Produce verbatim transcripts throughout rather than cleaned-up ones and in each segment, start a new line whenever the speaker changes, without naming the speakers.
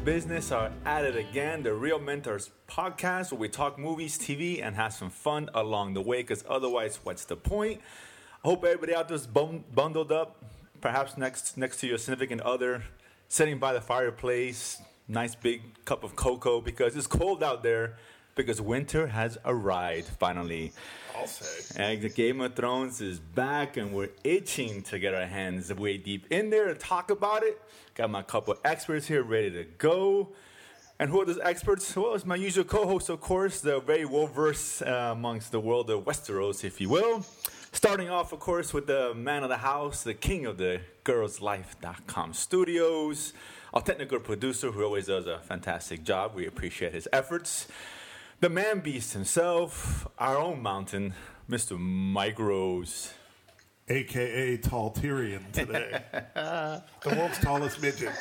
business are at it again. The Real Mentors podcast, where we talk movies, T V, and have some fun along the way, because otherwise, what's the point? I hope everybody out there's bun- bundled up, perhaps next next to your significant other, sitting by the fireplace, nice big cup of cocoa, because it's cold out there, because winter has arrived finally.
I'll say.
And the Game of Thrones is back, and we're itching to get our hands way deep in there to talk about it. Got my couple experts here ready to go. And who are those experts? Well, it's my usual co-host, of course, the very well-versed uh, amongst the world of Westeros, if you will. Starting off, of course, with the man of the house, the king of the girls life dot com studios, our technical producer who always does a fantastic job. We appreciate his efforts. The man beast himself, our own mountain, Mister Mike Rose.
A K A Tall Tyrion today. The world's tallest midget.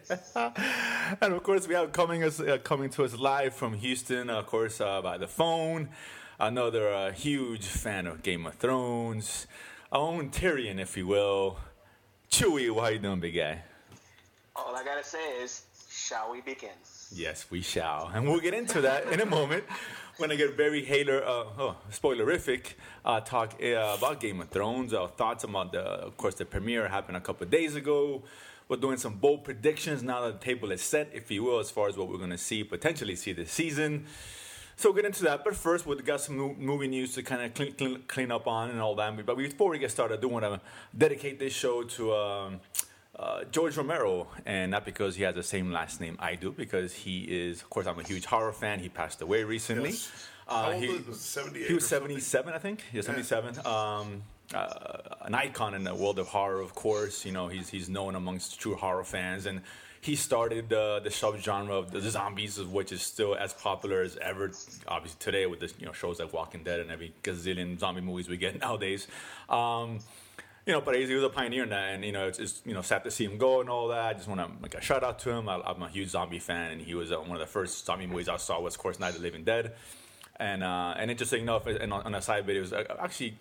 And of course, we have coming us uh, coming to us live from Houston, of course, uh, by the phone. Another uh, huge fan of Game of Thrones. Our own Tyrion, if you will. Chewie, how you doing, big guy?
All I gotta say is, shall we begin?
Yes, we shall. And we'll get into that in a moment when I get very Haler, uh, oh, spoilerific, uh, talk uh, about Game of Thrones, our thoughts about, the, of course, the premiere happened a couple of days ago. We're doing some bold predictions now that the table is set, if you will, as far as what we're going to see, potentially see this season. So we'll get into that. But first, we've got some movie news to kind of clean, clean, clean up on and all that. But before we get started, I do want to dedicate this show to... Um, Uh, George Romero, and not because he has the same last name I do, because he is, of course, I'm a huge horror fan. He passed away recently.
Yes.
Uh,
How old
he,
was he? seventy-eight
he was
or
seventy-seven, I think. Yeah, seventy-seven. Um, uh, an icon in the world of horror, of course. You know, he's he's known amongst true horror fans, and he started uh, the subgenre of the zombies, which is still as popular as ever. Obviously, today with the you know shows like Walking Dead and every gazillion zombie movies we get nowadays. Um, You know, but he was a pioneer in that, and you know, it's, it's you know sad to see him go and all that. I just want to make a shout out to him. I, I'm a huge zombie fan, and he was uh, one of the first zombie movies I saw was, of course, Night of the Living Dead. And uh, and interesting enough, and on, on a side video, it was uh, actually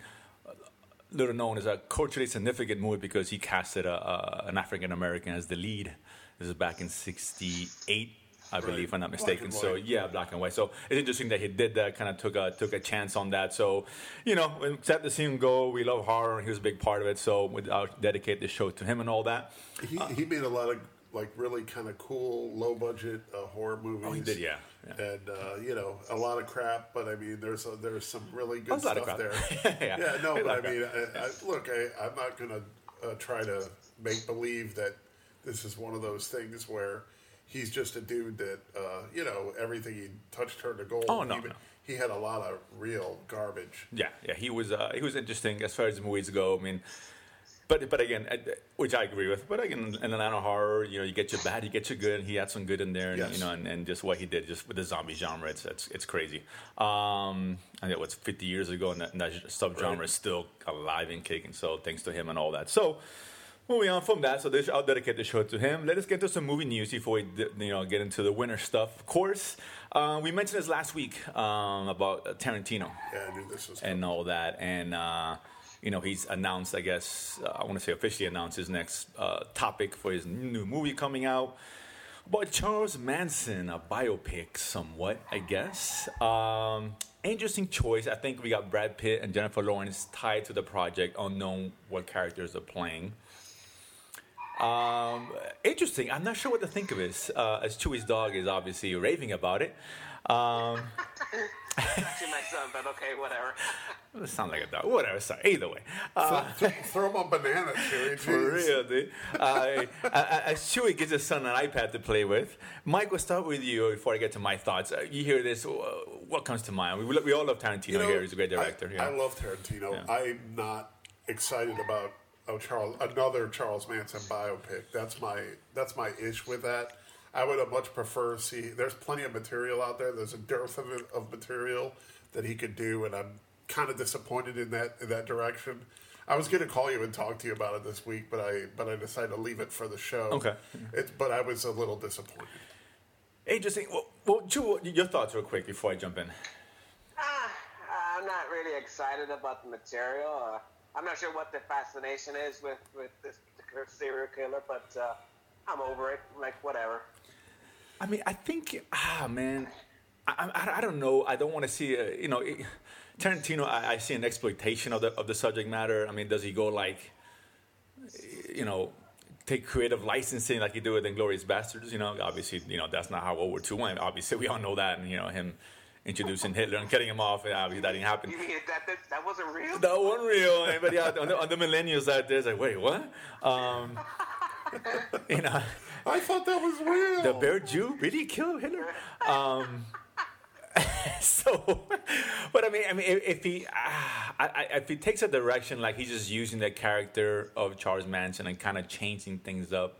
little known as a culturally significant movie because he casted a, a, an African American as the lead. This is back in sixty-eight. I believe, if I'm not mistaken. So yeah, black and white. So it's interesting that he did that, kind of took a took a chance on that. So, you know, sad to see him go. We love horror, and he was a big part of it. So I'll dedicate this show to him and all that.
He uh, he made a lot of like really kind of cool, low budget uh, horror movies.
Oh, he did, yeah. yeah.
And uh, you know, a lot of crap, but I mean, there's a, there's some really good
stuff
there.
yeah.
yeah, no, but I mean, I, I, look, I, I'm not gonna uh, try to make believe that this is one of those things where he's just a dude that, uh, you know, everything he touched turned to gold.
Oh, no,
he,
no.
he had a lot of real garbage.
Yeah, yeah, he was uh, he was interesting as far as the movies go. I mean, but but again, which I agree with. But again, in Atlanta horror, you know, you get your bad, you get your good. He had some good in there, and,
yes.
you know, and, and just what he did, just with the zombie genre, it's it's, it's crazy. Um, I think it was fifty years ago, and that, and that subgenre right. is still alive and kicking. So thanks to him and all that. So. Moving on from that, so this, I'll dedicate the show to him. Let us get to some movie news before we you know, get into the winter stuff. Of course, uh, we mentioned this last week um, about uh, Tarantino.
Yeah, I knew this was
and all that. And, uh, you know, he's announced, I guess, uh, I want to say officially announced his next uh, topic for his new movie coming out. About Charles Manson, a biopic somewhat, I guess. Um, interesting choice. I think we got Brad Pitt and Jennifer Lawrence tied to the project, unknown what characters they're playing. Um, interesting. I'm not sure what to think of this. Uh, as Chewie's dog is obviously raving about it. Um,
Actually, my son, but okay, whatever.
It sounds like a dog. Whatever. Sorry. Either way. Uh,
throw, throw him on banana, Chewie.
For real, dude. Uh, as Chewie gives his son an iPad to play with, Mike, we'll start with you before I get to my thoughts. Uh, you hear this, uh, what comes to mind? We, we all love Tarantino
you know,
here. He's a great director.
I,
yeah.
I love Tarantino.
Yeah.
I'm not excited about oh, Charles, another Charles Manson biopic. That's my that's my ish with that. I would have much prefer see. There's plenty of material out there. There's a dearth of, of material that he could do, and I'm kind of disappointed in that in that direction. I was going to call you and talk to you about it this week, but I but I decided to leave it for the show.
Okay.
It's but I was a little disappointed.
Interesting. Well, well, Chew, your thoughts real quick before I jump in.
Ah, I'm not really excited about the material. Uh, I'm not sure what the fascination is with, with this particular serial killer, but uh, I'm over it. Like, whatever.
I mean, I think, ah, man, I, I, I don't know. I don't want to see, a, you know, it, Tarantino. I, I see an exploitation of the of the subject matter. I mean, does he go like, you know, take creative licensing like he did with *Inglourious Bastards*? You know, obviously, you know that's not how World War Two went. Obviously, we all know that, and you know him introducing Hitler and cutting him off. And obviously, that didn't happen.
You mean that that, that wasn't real?
That wasn't real. But yeah, on the, on the millennials out there, it's like, wait, what? Um, you know.
I thought that was real.
The Bear Jew really killed Hitler. Um, so, but I mean, I mean, if, if he, ah, I, I, if he takes a direction like he's just using the character of Charles Manson and kind of changing things up,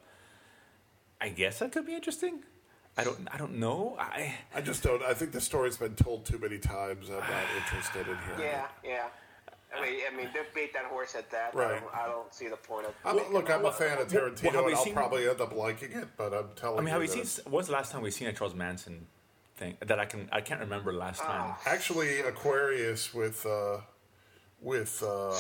I guess that could be interesting. I don't, I don't know. I,
I just don't. I think the story's been told too many times. I'm not interested in hearing
Yeah,
it.
yeah. I mean, I mean, they beat that horse at that.
Right.
I don't, I don't see the point of.
I mean, look, I'm a fan of Tarantino,
well, have we
and I'll
seen-
probably end up liking it. But I'm telling
I mean,
you,
have we
that
seen?
it's-
When's the last time we seen a Charles Manson thing that I can? I can't remember last time.
Actually, Aquarius with uh, with uh,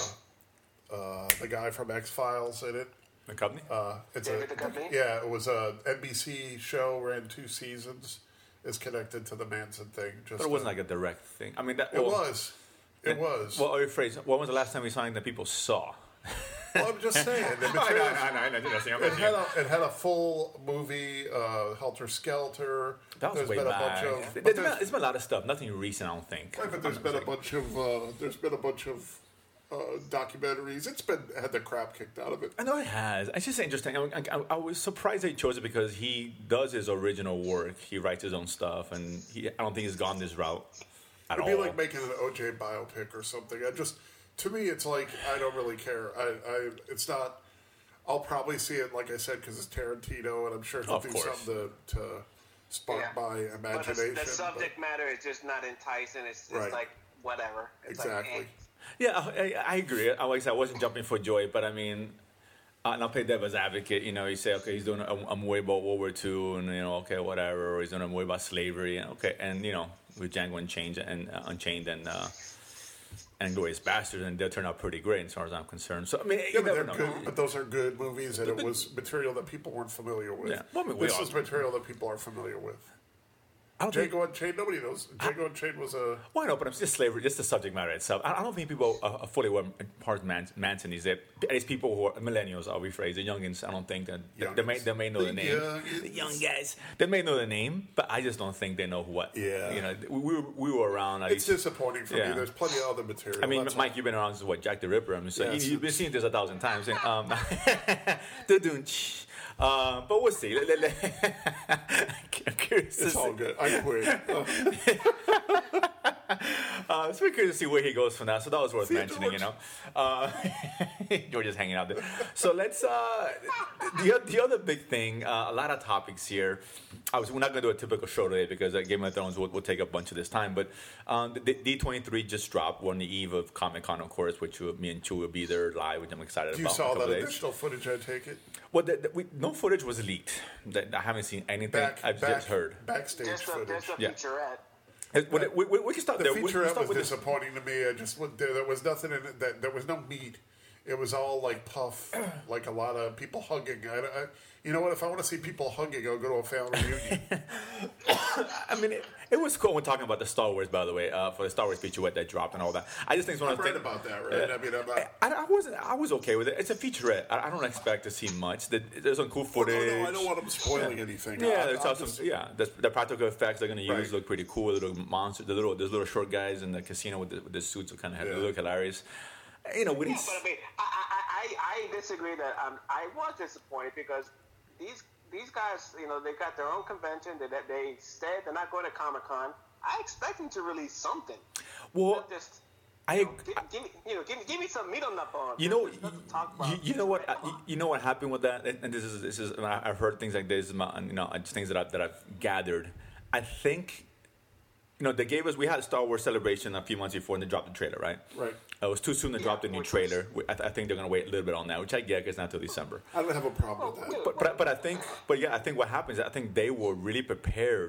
uh, the guy from X Files in it.
The company.
Uh, it's
David
a
Duchovny?
yeah. It was a N B C show, ran two seasons. Is connected to the Manson thing. Just
but it wasn't
uh,
like a direct thing. I mean, that
it
well,
was. It was.
Well, are you phrase? When was the last time we saw something that people saw?
Well, I'm just saying. The
I know,
materials,
I know, I know, I know, I know.
it had a it had a full movie, uh, Helter Skelter.
That was
There's
way
been a
back.
bunch of.
There's
but
been,
there's,
there's been a lot of stuff. Nothing recent, I don't think.
right, but there's been a bunch of uh, there's been a bunch of uh, documentaries. It's been had the crap kicked out of it.
I know it has. It's just interesting. I, I, I was surprised that he chose it because he does his original work. He writes his own stuff, and he, I don't think he's gone this route at
It'd
all.
be like making an O J biopic or something. I just, to me, it's like I don't really care. I, I it's not. I'll probably see it, like I said, because it's Tarantino, and I'm sure he'll
Of
do
course.
something to, to spark
Yeah.
my
But the,
imagination.
the subject
but-
matter is just not enticing. It's just
Right.
like whatever. It's
Exactly.
Like, eh.
Yeah, I, I agree. I, like I said, I wasn't jumping for joy, but I mean, uh, and I'll play devil's advocate. You know, you say, okay, he's doing a, a movie about World War Two, and you know, okay, whatever. Or he's doing a movie about slavery, and okay, and you know, with Django Unchained and uh, Unchained and uh, and *Inglourious Bastards, and they turn out pretty great as far as I'm concerned. So I mean,
Yeah,
you
but,
never
they're
know.
good, but those are good movies, and it was material that people weren't familiar with.
Yeah. Well, I mean, we
this
all-
is material that people are familiar with.
I don't think.
Django Unchained, nobody knows. Django Unchained was a.
Why not? But it's just slavery, just the subject matter itself. I I don't think people are are fully aware part of Man- Manson is that at least people who are millennials, I'll rephrase, the youngins. I don't think that they may they may know the,
The
name.
youngins.
The young guys, they may know the name, but I just don't think they know what.
Yeah.
you know, we were, we were around. At
It's
least,
disappointing for
Yeah.
me. There's plenty of other material.
I mean,
that's
Mike,
all.
you've been around since what Jack the Ripper. I mean, so
Yes.
you, you've been seeing this a thousand times. And, um, doo-doo-ch. uh, but we'll see. Let- let- let- I'm curious to
It's all
see.
good. I quit. Oh,
Uh, so we're curious to see where he goes from that. So that was worth
See you,
mentioning, you
George.
know. Uh, George is hanging out there. So let's. Uh, the the other big thing, uh, a lot of topics here. Obviously, we're not going to do a typical show today because uh, Game of Thrones will, will take a bunch of this time. But um, the D twenty-three just dropped. We're on the eve of Comic Con, of course, which uh, me and Chu will be there live, which I'm excited
you
about.
saw
in a couple
that
days.
additional footage, I take it?
Well, the, the, we, no footage was leaked. That I haven't seen anything.
Back,
I've
back,
just heard.
backstage
Just a,
footage.
just a
Yeah.
featurette.
Uh, We, we, we can start
The
there. We, we
featurette
start
was
with this-
disappointing to me. I just there, there was nothing in it that there was no meat. It was all like puff, like a lot of people hugging. I, I, you know what? If I want to see people hugging, I'll go to a family reunion.
I mean, it, it was cool when talking about the Star Wars, by the way, uh, for the Star Wars featurette that dropped and all that. I just think it's one
I'm
of the
right
things.
about that, right? I mean, I'm not.
I, I wasn't. I was okay with it. It's a featurette. I, I don't expect to see much. The, there's some cool
No,
footage.
no, I don't want them spoiling anything.
Yeah,
I,
there's
I'll
also
just-
yeah. The, the practical effects they're going to use
Right.
look pretty cool. The little monsters, the little, those little short guys in the casino with the, with the suits, kind of
Yeah.
look hilarious. You know, we
Yeah,
didn't.
but I mean, I, I, I, I disagree that um, I was disappointed because these these guys, you know, they got their own convention. They, they said they're not going to Comic Con. I expect them to release something.
Well,
Not just,
I.
you know, give, give me, you know, give me, give me some meat on that bone.
You know,
Just nothing to talk about.
you, you know what,
Right
you, you know what happened with that, and this is this is and I- I've heard things like this, and, you know, just things that I've, that I've gathered. I think, you know, they gave us we had a Star Wars celebration a few months before, and they dropped the trailer, right?
Right.
Uh, it was too soon to drop the new
which was-
trailer. We- I, th- I think they're gonna wait a little bit on that, which I get because it's not till December.
I don't have a problem with that.
But, but but I think, but yeah, I think what happens, I think they were really prepared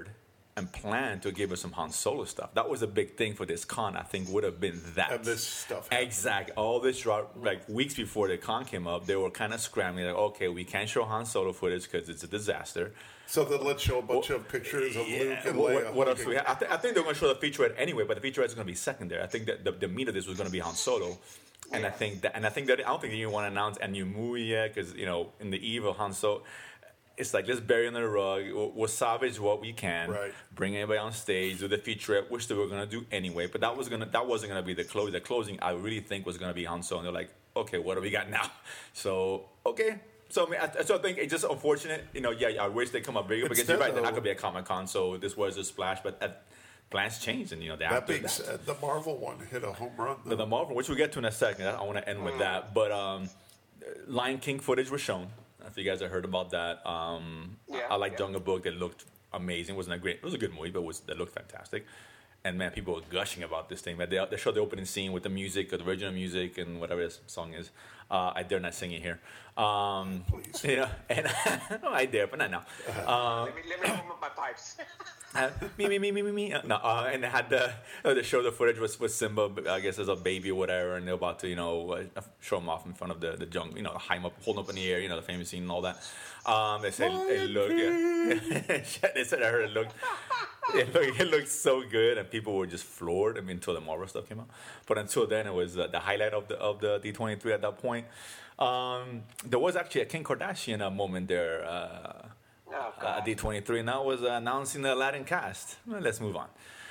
and planned to give us some Han Solo stuff. That was a big thing for this con. I think would have been that.
And this stuff happened.
Exactly. All this drop, like weeks before the con came up, they were kind of scrambling. Like, okay, we can't show Han Solo footage because it's a disaster.
So then let's show a bunch well, of pictures of
yeah,
Luke and
what,
Leia.
What else do we have? I, th- I think they're going to show the featurette anyway, but the featurette is going to be secondary. I think that the, the meat of this was going to be Han Solo. And I think that, and I think that I don't think they even want to announce a new movie yet because you know, in the eve of Han Solo, it's like let's bury under the rug. We'll, we'll salvage what we can.
Right.
Bring anybody on stage, do the featurette, which they were gonna do anyway. But that was gonna that wasn't gonna be the close. The closing I really think was gonna be Han Solo. And they're like, okay, what do we got now? So okay. So I mean, I, so I think it's just unfortunate. You know, yeah, I wish they come up bigger because you're right. They're not gonna be a Comic Con, so this was a splash. But uh, plans changed, and you know, they
that being said, the Marvel one hit a home run.
The, the Marvel, which we'll get to in a second. I want to end with that. But um, Lion King footage was shown. If you guys have heard about that, um,
yeah,
I like
yeah.
Jungle Book. That looked amazing. It wasn't a great. It was a good movie, but it was that looked fantastic. And man, people were gushing about this thing. Man, they they showed the opening scene with the music, the original music, and whatever this song is. Uh, I dare not sing it here. Um,
Please.
You know, and no, I dare, but not now. Uh,
let me let me open up my pipes.
uh, me, me, me, me, me, me. Uh, no, uh, and they had the uh, the show the footage was with Simba, I guess as a baby or whatever, and they're about to you know uh, show him off in front of the the jungle, you know, high him up, holding up in the air, you know, the famous scene and all that. Um, they said it looked, yeah. They said I heard it looked, it looked, it looked so good, and people were just floored. I mean, until the Marvel stuff came out, but until then, it was uh, the highlight of the of the D twenty-three at that point. Um, there was actually a Kim Kardashian uh, moment there. Uh,
Oh,
uh, D twenty-three, and that was uh, announcing the Aladdin cast. Well, let's move on.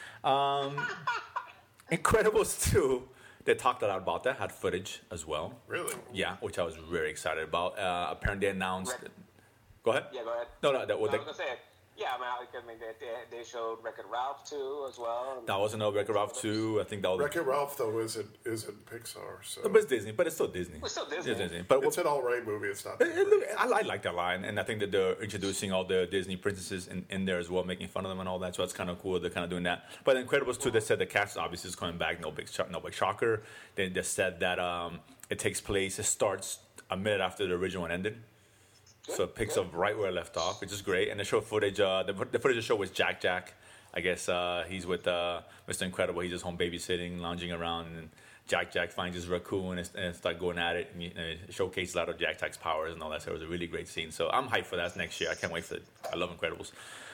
Um, Incredibles two, they talked a lot about that, had footage as well.
Really?
Yeah, which I was very excited about. Uh, apparently, they announced.
Red.
Go ahead.
Yeah, go ahead.
No, no, that
No,
was.
I was gonna say, yeah, I mean, I I mean they, they, they showed Wreck-It Ralph too as well.
That was another Wreck-It Ralph two. I think that was.
Wreck-It Ralph though isn't isn't Pixar, so
But it's Disney, but it's still Disney.
It's still Disney.
It's Disney. But
it's an all-right movie. It's not.
It, it look, I, I like that line, and I think that they're introducing all the Disney princesses in, in there as well, making fun of them and all that. So it's kind of cool. They're kind of doing that. But Incredibles two, they said the cast obviously is coming back. No big, shock, no big shocker. They, they said that um, it takes place. It starts a minute after the original one ended. So it picks up right where it left off, which is great. And the show footage, uh, the, the footage of the show was Jack Jack. I guess uh, he's with uh, Mister Incredible. He's just home babysitting, lounging around, and Jack Jack finds his raccoon and, and start going at it. And you know, it showcases a lot of Jack Jack's powers and all that. So it was a really great scene. So I'm hyped for that next year. I can't wait for it. I love Incredibles.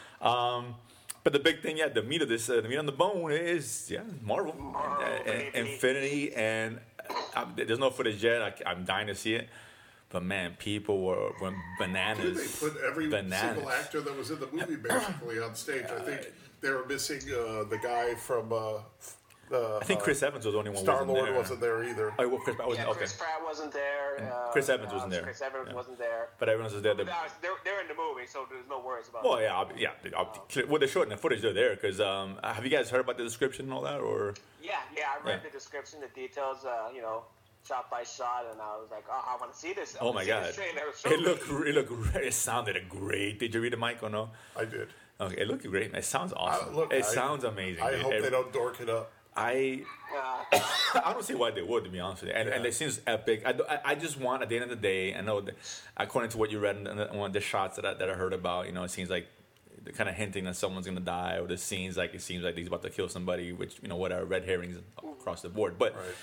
Um, but the big thing, yeah, the meat of this, uh, the meat on the bone is, yeah, Marvel,
Marvel
uh, and,
baby.
Infinity, and uh, there's no footage yet. I, I'm dying to see it. But man, people were, were bananas.
They put every
bananas.
single actor that was in the movie basically on stage. I think they were missing uh, the guy from. Uh, the,
I think Chris
uh,
Evans was the only one.
Star
wasn't
Lord
there.
wasn't there either.
Oh, well, Chris, I wasn't,
Yeah,
okay.
Chris Pratt wasn't there. Uh,
Chris Evans
uh,
wasn't there.
Chris Evans
Yeah.
wasn't there.
But everyone was there.
But
The,
they're, they're in the movie, so there's no worries about
well,
it.
yeah, I'll, yeah. I'll, well, they showed in the footage they're there because um, have you guys heard about the description and all that, or?
Yeah, yeah, I read
Yeah.
the description, the details, uh, you know, shot by shot, and I was like, oh, I want to see this. I
Oh
wanna
my
see
god!
this trailer. Show
It
me.
looked, it looked, it sounded great. Did you read the mic or no?
I did.
Okay, it looked great. It sounds awesome.
I- look,
it
I-
sounds amazing.
I
It-
hope
it-
they don't dork it up.
I
Uh,
I don't see why they would, to be honest with you. And, and
Yeah.
it seems epic. I, I, I just want, at the end of the day, I know that according to what you read in the, one of the shots that I, that I heard about, you know, it seems like they're kind of hinting that someone's going to die, or the scenes like it seems like he's about to kill somebody, which, you know, whatever, red herrings across the board. But
Right.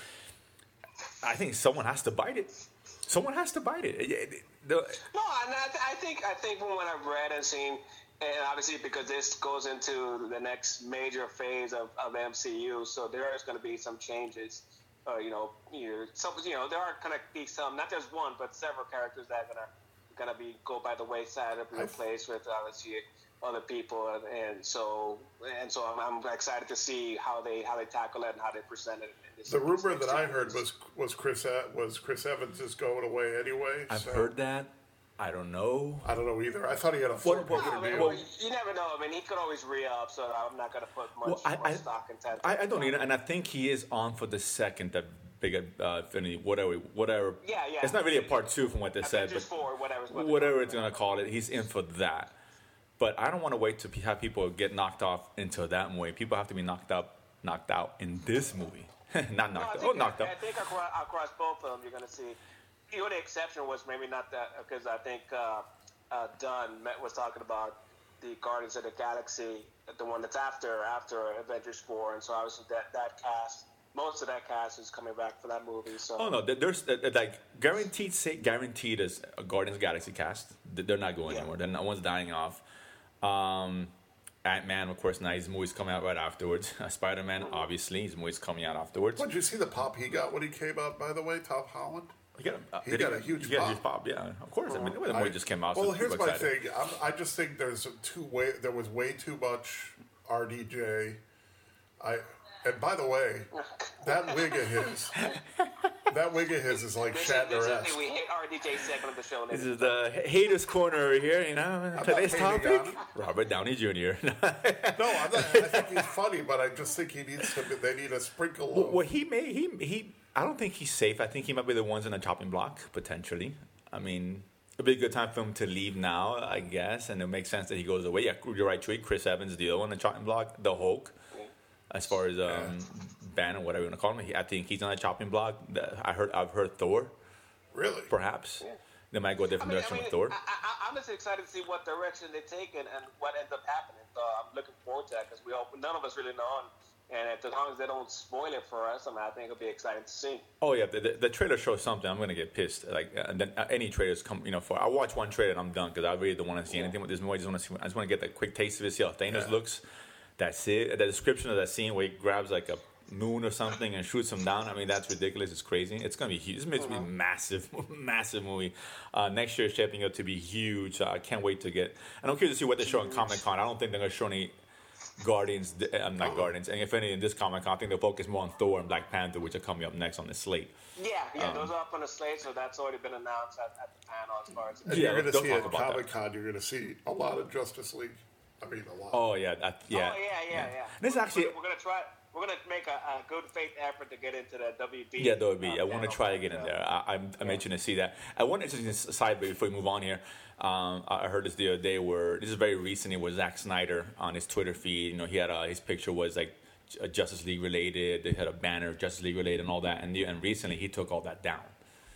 I think someone has to bite it. Someone has to bite it. It- it- the-
no, and I, th- I think I think from what I've read and seen, and obviously because this goes into the next major phase of, of M C U, so there is going to be some changes. Uh, you know, either some, you know, there are going to be some, not just one, but several characters that are going to going to be go by the wayside or be replaced with obviously other people, and, and so and so I'm, I'm excited to see how they how they tackle it and how they present it. In this,
The rumor
this
that I
next
heard
series.
was was Chris E- was Chris Evans is going away anyway.
I've
so
heard that. I don't know.
I don't know either. I thought he had a four
What-
point
what-
No, I mean,
deal.
well, you never know. I mean, he could always re-up, so I'm not going to put much,
Well, I-
much
I-
stock into that.
I, I don't either, and I think he is on for the second, that big uh, Infinity, whatever, whatever.
Yeah, yeah.
It's not really a part two from what they said,
Avengers
but
four, whatever's what they're
whatever
calling
it's
it.
gonna call it, he's in for that. But I don't want to wait to have people get knocked off into that movie. People have to be knocked up, knocked out in this movie, not
No, I
knocked out.
think,
Oh, knocked
I,
out.
I think across, across both of them, you're going to see. The only exception was maybe not that, because I think uh, uh, Dunn met, was talking about the Guardians of the Galaxy, the one that's after after Avengers four, and so obviously that that cast. Most of that cast is coming back for that movie. So.
Oh no, there's uh, like guaranteed, say guaranteed as a Guardians of the Galaxy cast. They're not going yeah. anymore. They're not, one's dying off. Um, Ant-Man, of course, now his movie's coming out right afterwards. Uh, Spider-Man, mm-hmm. obviously, his movie's coming out afterwards.
Well, did you see the pop he got when he came out? By the way, Tom Holland.
He got, a, uh,
he got he, a huge
he
pop.
Got a huge pop. Yeah, of course. Uh-huh. I mean, the movie just came out.
Well,
so
here's my
excited.
thing. I'm, I just think there's too way. There was way too much R D J. I. And by the way, that wig of his, that wig of his is like Shatner-esque.
We hit R D J second of the show.
This is the haters corner over here, you know.
I'm
Today's topic,
on.
Robert Downey Junior
No, I'm not, I think he's funny, but I just think he needs to. They need a sprinkle.
Well,
of...
well he may he he. I don't think he's safe. I think he might be the ones in the chopping block potentially. I mean, it'd be a good time for him to leave now, I guess, and it makes sense that he goes away. Yeah, you're right, Trey. Chris Evans, the other one in the chopping block, the Hulk. As far as um, yeah. Banner, whatever you want to call him, he, I think he's on a chopping block. I heard, I've heard Thor.
Really?
Perhaps
yeah.
they might go a different
I mean,
direction
I mean,
with Thor.
I, I, I'm just excited to see what direction they take and, and what ends up happening. So I'm looking forward to that because we all, none of us really know. And as long as they don't spoil it for us, I mean, I think it'll be exciting to see.
Oh yeah, the, the, the trailer shows something. I'm gonna get pissed. Like, and then uh, any trailers come, you know, for I watch one trailer and I'm done because I really don't want to see yeah. anything with this movie. I just want to see. I just want to get that quick taste of it. See how Thanos yeah. looks. That's it. The description of that scene where he grabs like a moon or something and shoots him down. I mean, that's ridiculous. It's crazy. It's gonna be huge. This is gonna be a massive, massive movie. Uh, next year is shaping up to be huge. Uh, I can't wait to get. And I'm curious to see what they show in Comic Con. I don't think they're gonna show any Guardians. I'm not Guardians. And if any in this Comic Con, I think they'll focus more on Thor and Black Panther, which are coming up next on the slate.
Yeah, yeah, um, those are up on the slate, so that's already been announced at, at the panel as far as.
And yeah, you're gonna see at Comic Con. You're gonna see a lot of Justice League. I mean, a lot.
Oh yeah, that, yeah.
Oh yeah, yeah, yeah. yeah.
This
we're,
actually,
we're, we're gonna try. We're gonna make a, a good faith effort to get into the W B.
Yeah, W B. Uh, I want to try to get in there. I, I'm, I'm yeah. itching to see that. I want to just side before we move on here. Um, I heard this the other day where this is very recent. It was Zack Snyder on his Twitter feed. You know, he had a, his picture was like a Justice League related. They had a banner Justice League related and all that. And and recently he took all that down.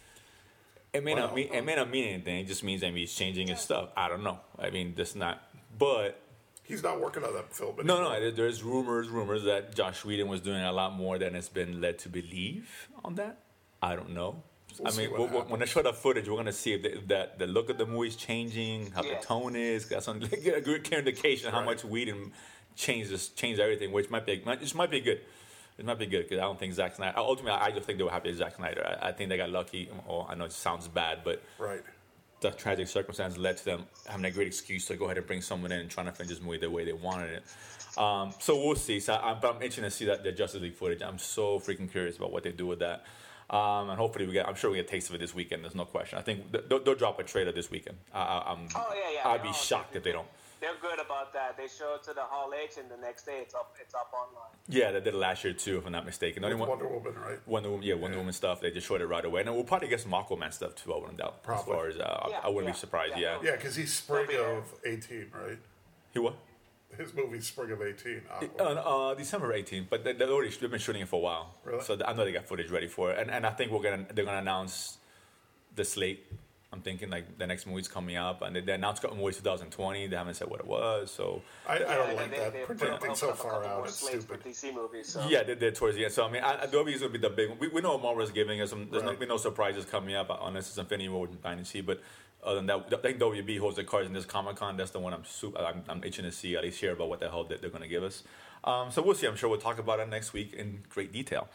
It may well, not mean it may not mean anything. It just means that he's changing his stuff. I don't know. I mean, this not. But
he's not working on that film anymore.
No, no. There's rumors, rumors that Josh Whedon was doing a lot more than it's been led to believe on that. I don't know. We'll I mean, we'll, when they show the footage, we're going to see if, they, if that the look of the movie is changing, how yeah. the tone is. Got some get a good indication how right. much Whedon changes changed everything, which might be which might be good. It might be good because I don't think Zack Snyder. Ultimately, I just think they were happy with Zack Snyder. I, I think they got lucky. Oh, I know it sounds bad, but
right.
the tragic circumstances led to them having a great excuse to go ahead and bring someone in and trying to finish this movie the way they wanted it. Um, so we'll see. So I'm, I'm itching to see that the Justice League footage. I'm so freaking curious about what they do with that. Um, and hopefully we get. I'm sure we get a taste of it this weekend. There's no question. I think they'll, they'll drop a trailer this weekend. I, I'm,
oh yeah, yeah.
I'd be shocked if they don't.
They're good about that. They show it to the Hall H, and the next day it's up. It's up online.
Yeah, they did it last year too, if I'm not mistaken.
With Wonder Woman, right?
Wonder Woman, yeah, Wonder yeah. Woman stuff. They just showed it right away, and we'll probably get some Aquaman stuff too. I wouldn't doubt.
Probably.
As far as uh,
yeah,
I wouldn't
yeah,
be surprised.
yeah,
Yeah,
yeah, because he's spring of eighteen, right?
He what?
His movie's spring of eighteen.
Uh, uh, December eighteenth, but they, they've already they've been shooting it for a while.
Really?
So I know they got footage ready for it, and and I think we're gonna they're gonna announce the slate. I'm thinking like the next movie's coming up, and they, they announced movies twenty twenty. They haven't said what it was, so
I, I don't
yeah,
like
they,
that.
they,
Predicting so far out,
it's
stupid.
D C movies, so.
Yeah, they did towards the end. So I mean, I, Adobe is gonna be the big one. We, we know what Marvel's giving us. Some, there's
right.
no, no surprises coming up unless it's Infinity War and Dynasty. But other than that, I think W B holds the cards in this Comic Con. That's the one I'm super. I'm, I'm itching to see at least hear about what the hell they're, they're gonna give us. Um, so we'll see. I'm sure we'll talk about it next week in great detail.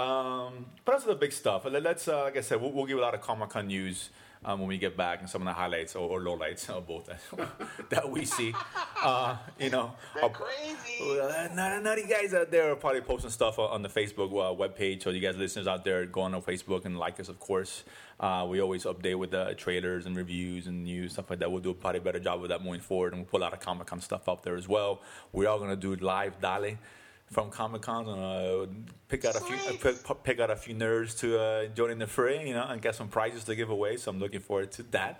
Um, but that's the big stuff. Let's, uh, like I said, we'll, we'll give a lot of Comic Con news. Um, when we get back and some of the highlights or, or lowlights or both that we see, uh, you know,
they're crazy.
Uh, naughty, naughty guys out there are probably posting stuff on the Facebook uh, webpage. So you guys listeners out there, go on Facebook and like us, of course. Uh, we always update with the trailers and reviews and news, stuff like that. We'll do a probably better job with that moving forward, and we'll put a lot of Comic Con stuff up there as well. We are going to do live Dale from Comic Con, and uh, pick out a few, uh, pick, pick out a few nerds to uh, join in the fray, you know, and get some prizes to give away. So I'm looking forward to that.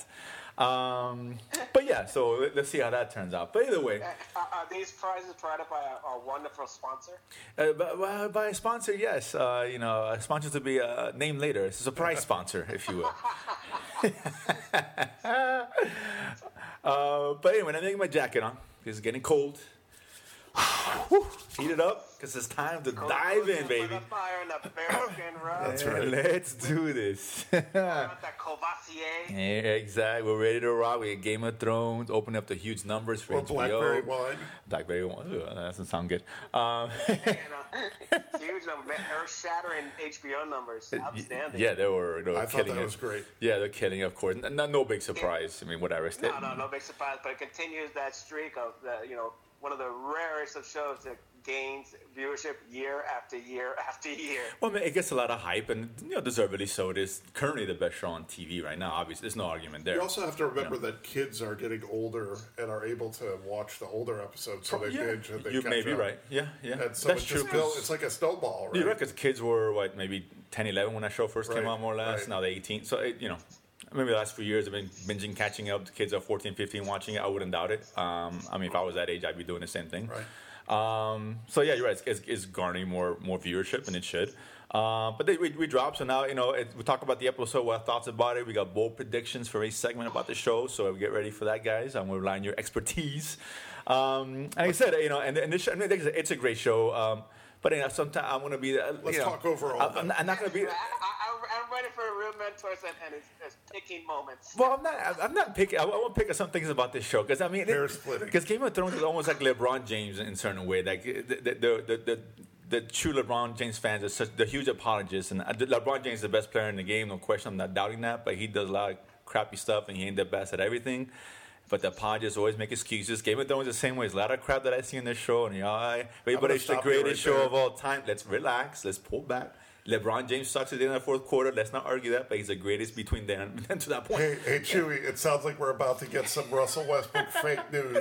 Um, but yeah, so let's see how that turns out. But either way,
uh, are these prizes provided by a, a wonderful sponsor?
Uh, by, by a sponsor, yes. Uh, you know, a sponsor to be uh, named later. It's a surprise sponsor, if you will. uh, but anyway, I'm getting my jacket on. It's getting cold. Heat it up, because it's time to
Cold
dive in,
for
baby.
the fire and the bearskin rub.
That's right.
Let's do this.
Want that Courvoisier.
Yeah, exactly. We're ready to rock. We got Game of Thrones, opening up the huge numbers for
Or
H B O.
blackberry wine.
Blackberry wine. Ooh, that doesn't sound good. Um,
You know, huge number, earth-shattering H B O numbers. Outstanding.
yeah, they were, they were
I thought
killing
that
it.
was great.
Yeah, they're killing it, of course. No, no big surprise. I mean, whatever. It's
No, no, no big surprise, but it continues that streak of the, you know, one of the rarest of shows that gains viewership year after year after year.
Well, I mean, it gets a lot of hype, and you know, deservedly so. It is currently the best show on T V right now. Obviously, there's no argument there.
You also have to remember
You know?
that kids are getting older and are able to watch the older episodes, so they
yeah,
binge and they
you
catch
may be
up.
right. Yeah, yeah,
And so
that's
it's
true.
just built, it's like a snowball, right?
You're right, because kids were what, maybe ten, eleven when that show first came
Right,
out, more or less.
right.
Now they're eighteen. So it, you know, maybe the last few years have been binging, catching up. The kids are fourteen, fifteen watching it. I wouldn't doubt it. Um, I mean, if I was that age, I'd be doing the same thing.
Right.
Um, so yeah, you're right. It's, it's, it's garnering more more viewership, and it should. Uh, but they, we, we dropped, so now you know it, we talk about the episode, what our thoughts about it. We got bold predictions for a segment about the show, so we get ready for that, guys. I'm going to rely on your expertise. Um, and like I said, you know, and, and this, I mean, it's a great show. Um, but you know, sometimes I'm going to be. Uh,
Let's
you know,
talk overall,
I'm, I'm not, I'm not going to be.
I, I, I'm ready for a real mentor and, and it's, it's picking moments.
Well, I'm not. I'm not picking. I, I want to pick some things about this show because I mean,
Hair splitting.
Because Game of Thrones is almost like LeBron James in a certain way. Like the the the the, the true LeBron James fans are such the huge apologists, and LeBron James is the best player in the game, no question. I'm not doubting that, but he does a lot of crappy stuff, and he ain't the best at everything. But the apologists always make excuses. Game of Thrones is the same way. There's a lot of crap that I see in this show, and you know, I, but it's the
stop you right
greatest show
there.
of all time. Let's relax. Let's pull back. LeBron James sucks at the end of the fourth quarter. Let's not argue that, but he's the greatest between then and to that point.
Hey, hey, Chewy, it sounds like we're about to get some Russell Westbrook fake news.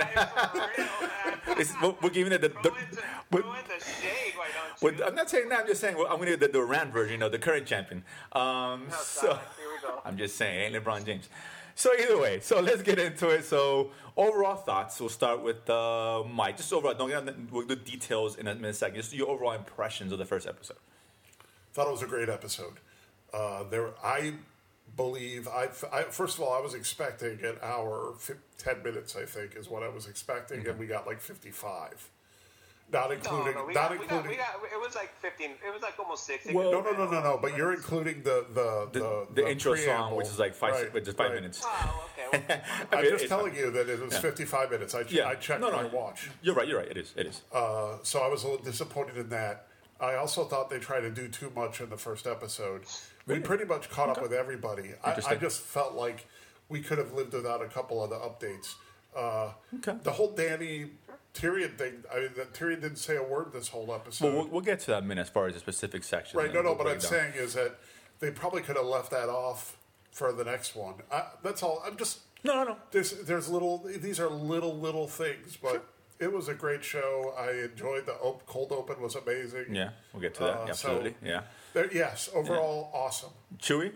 It's, we're, we're giving it the. the
Throw in the,
we're-
throw in the shade, why don't you?
well, I'm not saying that. I'm just saying well, I'm going to do the Durant version, you know, the current champion. Um,
No,
so
sorry. Here we go.
I'm just saying, ain't LeBron James. So either way, so let's get into it. So overall thoughts. We'll start with uh, Mike. Just overall, don't get into we'll do details in a, in a second. Just your overall impressions of the first episode.
Thought it was a great episode. Uh, there, I believe. I, I first of all, I was expecting an hour, fi- ten minutes. I think is what I was expecting,
Okay.
and we got like fifty-five. Not
No,
including,
no, we
not
got, we got,
including.
we got, it was like fifteen, it was like almost sixty.
Well-
no, no, no, no, no. But you're including the the
The,
the,
the, intro song,
preamble.
which is like five,
Right,
which is five
right.
minutes.
Oh, okay. Well,
I
I'm
mean,
just
it's
telling
fine.
you that it was
Yeah.
fifty-five minutes. I, ch-
Yeah,
I checked
no, no,
my watch.
You're right. You're right. It is. It is.
Uh, so I was a little disappointed in that. I also thought they tried to do too much in the first episode.
Really?
We pretty much caught up with everybody. I, I
Interesting.
just felt like we could have lived without a couple of the updates. Uh,
Okay.
The whole Danny Tyrion thing. I mean, that Tyrion didn't say a word this whole episode.
Well, we'll, we'll get to that in a minute as far as the specific section.
right?
and
No, no.
we'll
But
break
I'm
down.
saying is that they probably could have left that off for the next one. I, that's all. I'm just.
No, no, no.
There's there's little. These are little little things, but.
Sure.
It was a great show. I enjoyed the op- cold open. Was amazing.
Yeah, we'll get to that.
Uh,
Yeah,
so-
absolutely. Yeah.
There, yes, overall, awesome.
Chewy.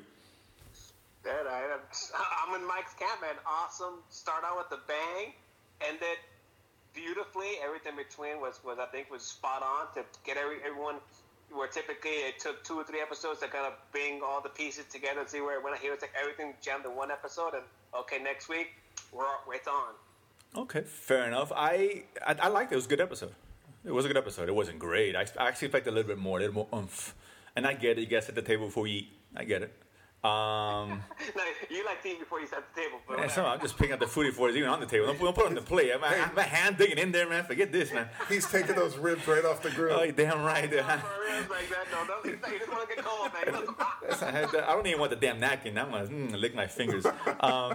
that, I, I'm in Mike's camp, man. Awesome. Start out with the bang, ended beautifully. Everything between was, was I think, was spot on to get every, everyone. Where typically it took two or three episodes to kind of bring all the pieces together and see where it went. Here it's like everything jammed in one episode, and okay, next week we're it's on.
Okay, fair enough. I, I I liked it. It was a good episode. It was a good episode. It wasn't great. I, I actually expected a little bit more, a little more oomph. And I get it. You guys sit at the table before you eat. I get it. Um,
No, you like tea before you set the table, but
and so I'm just picking up the food before it's even on the table. Don't, put- don't put it on the plate. I'm, I'm a hand digging in there, man. Forget this, man.
He's taking those ribs right off the grill.
Oh, you're damn right.
For real, it's like that. No, no, you just want to get cold, man. You want some hot.
I don't even want the damn napkin. I'm going to mm, lick my fingers. Um,